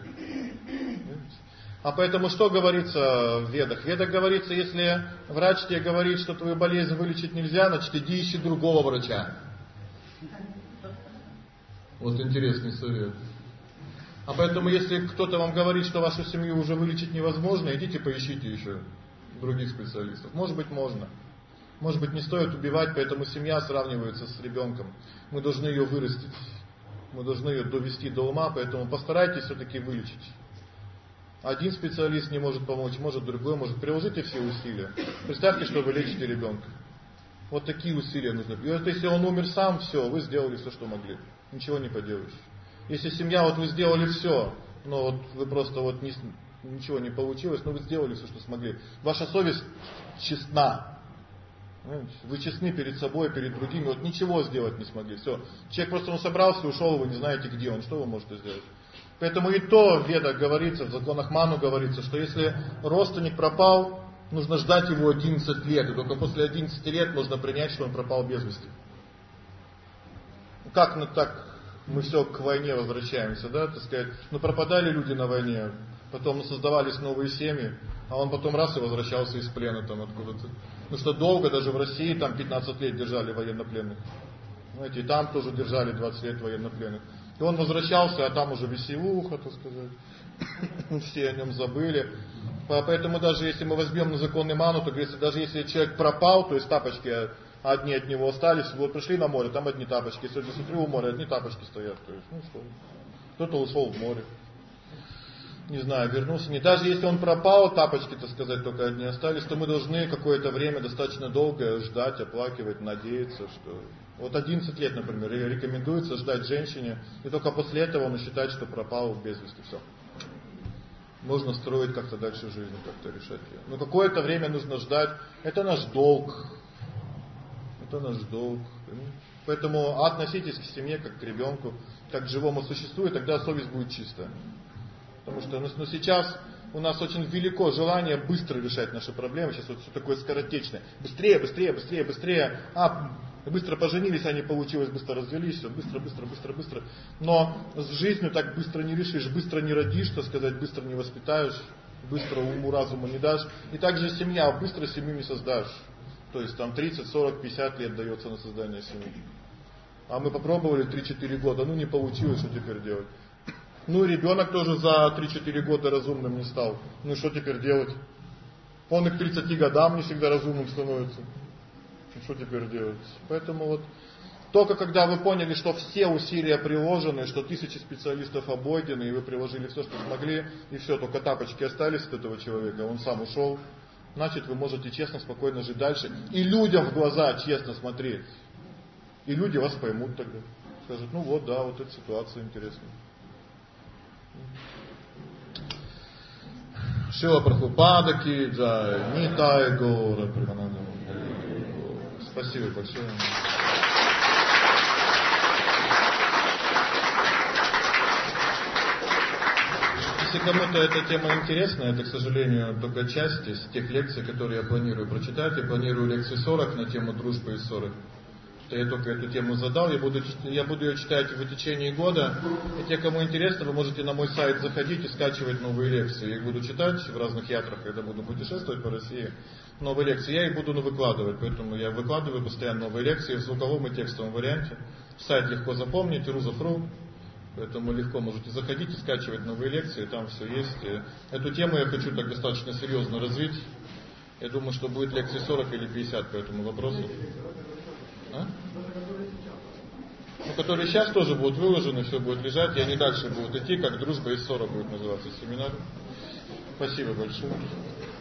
А поэтому что говорится в Ведах? В Ведах говорится, если врач тебе говорит, что твою болезнь вылечить нельзя, значит иди ищи другого врача. Вот интересный совет. А поэтому, если кто-то вам говорит, что вашу семью уже вылечить невозможно, идите поищите еще других специалистов. Может быть, можно. Может быть, не стоит убивать, поэтому семья сравнивается с ребенком. Мы должны ее вырастить. Мы должны ее довести до ума, поэтому постарайтесь все-таки вылечить. Один специалист не может помочь, может другой, может. Приложите все усилия. Представьте, что вы лечите ребенка. Вот такие усилия нужны. И вот если он умер сам, все, вы сделали все, что могли. Ничего не поделаешь. Если семья, вот вы сделали все, но вот вы просто вот не, ничего не получилось, но вы сделали все, что смогли. Ваша совесть честна. Вы честны перед собой, перед другими. Вот ничего сделать не смогли. Все. Человек просто он собрался, ушел, вы не знаете, где он. Что вы можете сделать? Поэтому и то в Ведах говорится, в законах Ману говорится, что если родственник пропал, нужно ждать его одиннадцать лет. И только после одиннадцати лет можно принять, что он пропал без вести. Как ну, так мы все к войне возвращаемся, да, так сказать. Ну пропадали люди на войне, потом создавались новые семьи, а он потом раз и возвращался из плена там откуда-то. Ну что долго, даже в России там пятнадцать лет держали военнопленных. Знаете, и там тоже держали двадцать лет военнопленных. И он возвращался, а там уже веселуха, так сказать. Все о нем забыли. Поэтому даже если мы возьмем на законный Ману, то говорится, даже если человек пропал, то есть тапочки одни от него остались, вот пришли на море, там одни тапочки. Сегодня смотрю, у моря одни тапочки стоят. То есть, ну что, кто-то ушел в море. Не знаю, вернулся. Не даже если он пропал, тапочки, так сказать, только одни остались, то мы должны какое-то время достаточно долго ждать, оплакивать, надеяться, что... Вот одиннадцать лет, например, рекомендуется ждать женщине, и только после этого он считает, что пропал без вести. Все. Можно строить как-то дальше жизнь, как-то решать ее. Но какое-то время нужно ждать. Это наш долг. Это наш долг. Поэтому относитесь к семье как к ребенку, как к живому существу, и тогда совесть будет чистая. Потому что ну, сейчас у нас очень велико желание быстро решать наши проблемы. Сейчас вот все такое скоротечное. Быстрее, быстрее, быстрее, быстрее. А, быстро поженились, а не получилось, быстро развелись. Все, быстро, быстро, быстро, быстро. Но с жизнью так быстро не решишь, быстро не родишь, так сказать, быстро не воспитаешь, быстро уму, разуму не дашь. И также семья, быстро семью не создашь. То есть там тридцать, сорок, пятьдесят лет дается на создание семьи. А мы попробовали три-четыре года, ну не получилось, что теперь делать? Ну и ребенок тоже за три-четыре года разумным не стал. Ну и что теперь делать? Он и к тридцати годам не всегда разумным становится. Что теперь делать? Поэтому вот только когда вы поняли, что все усилия приложены, что тысячи специалистов обойдены, и вы приложили все, что смогли, и все, только тапочки остались от этого человека, он сам ушел, значит вы можете честно, спокойно жить дальше. И людям в глаза честно смотреть. И люди вас поймут тогда. Скажут, ну вот, да, вот эта ситуация интересная. Шила Прабхупада ки джай, Нитай Гора Примананда. Спасибо большое. Если кому-то эта тема интересна, это, к сожалению, только часть из тех лекций, которые я планирую прочитать. Я планирую лекции сорок на тему дружбы и ссоры. что я только эту тему задал. Я буду, я буду ее читать в течение года. И те, кому интересно, вы можете на мой сайт заходить и скачивать новые лекции. Я их буду читать в разных ятрах, когда буду путешествовать по России. Новые лекции. Я их буду ну, выкладывать, поэтому я выкладываю постоянно новые лекции в звуковом и текстовом варианте. Сайт легко запомнить, рузов точка ру. Поэтому легко можете заходить и скачивать новые лекции, там все есть. Эту тему я хочу так достаточно серьезно развить. Я думаю, что будет лекций сорок или пятьдесят по этому вопросу. А? Ну, которые сейчас тоже будут выложены, все будет лежать, и они дальше будут идти, как «Дружба из ссора» будет называться семинар. Спасибо большое.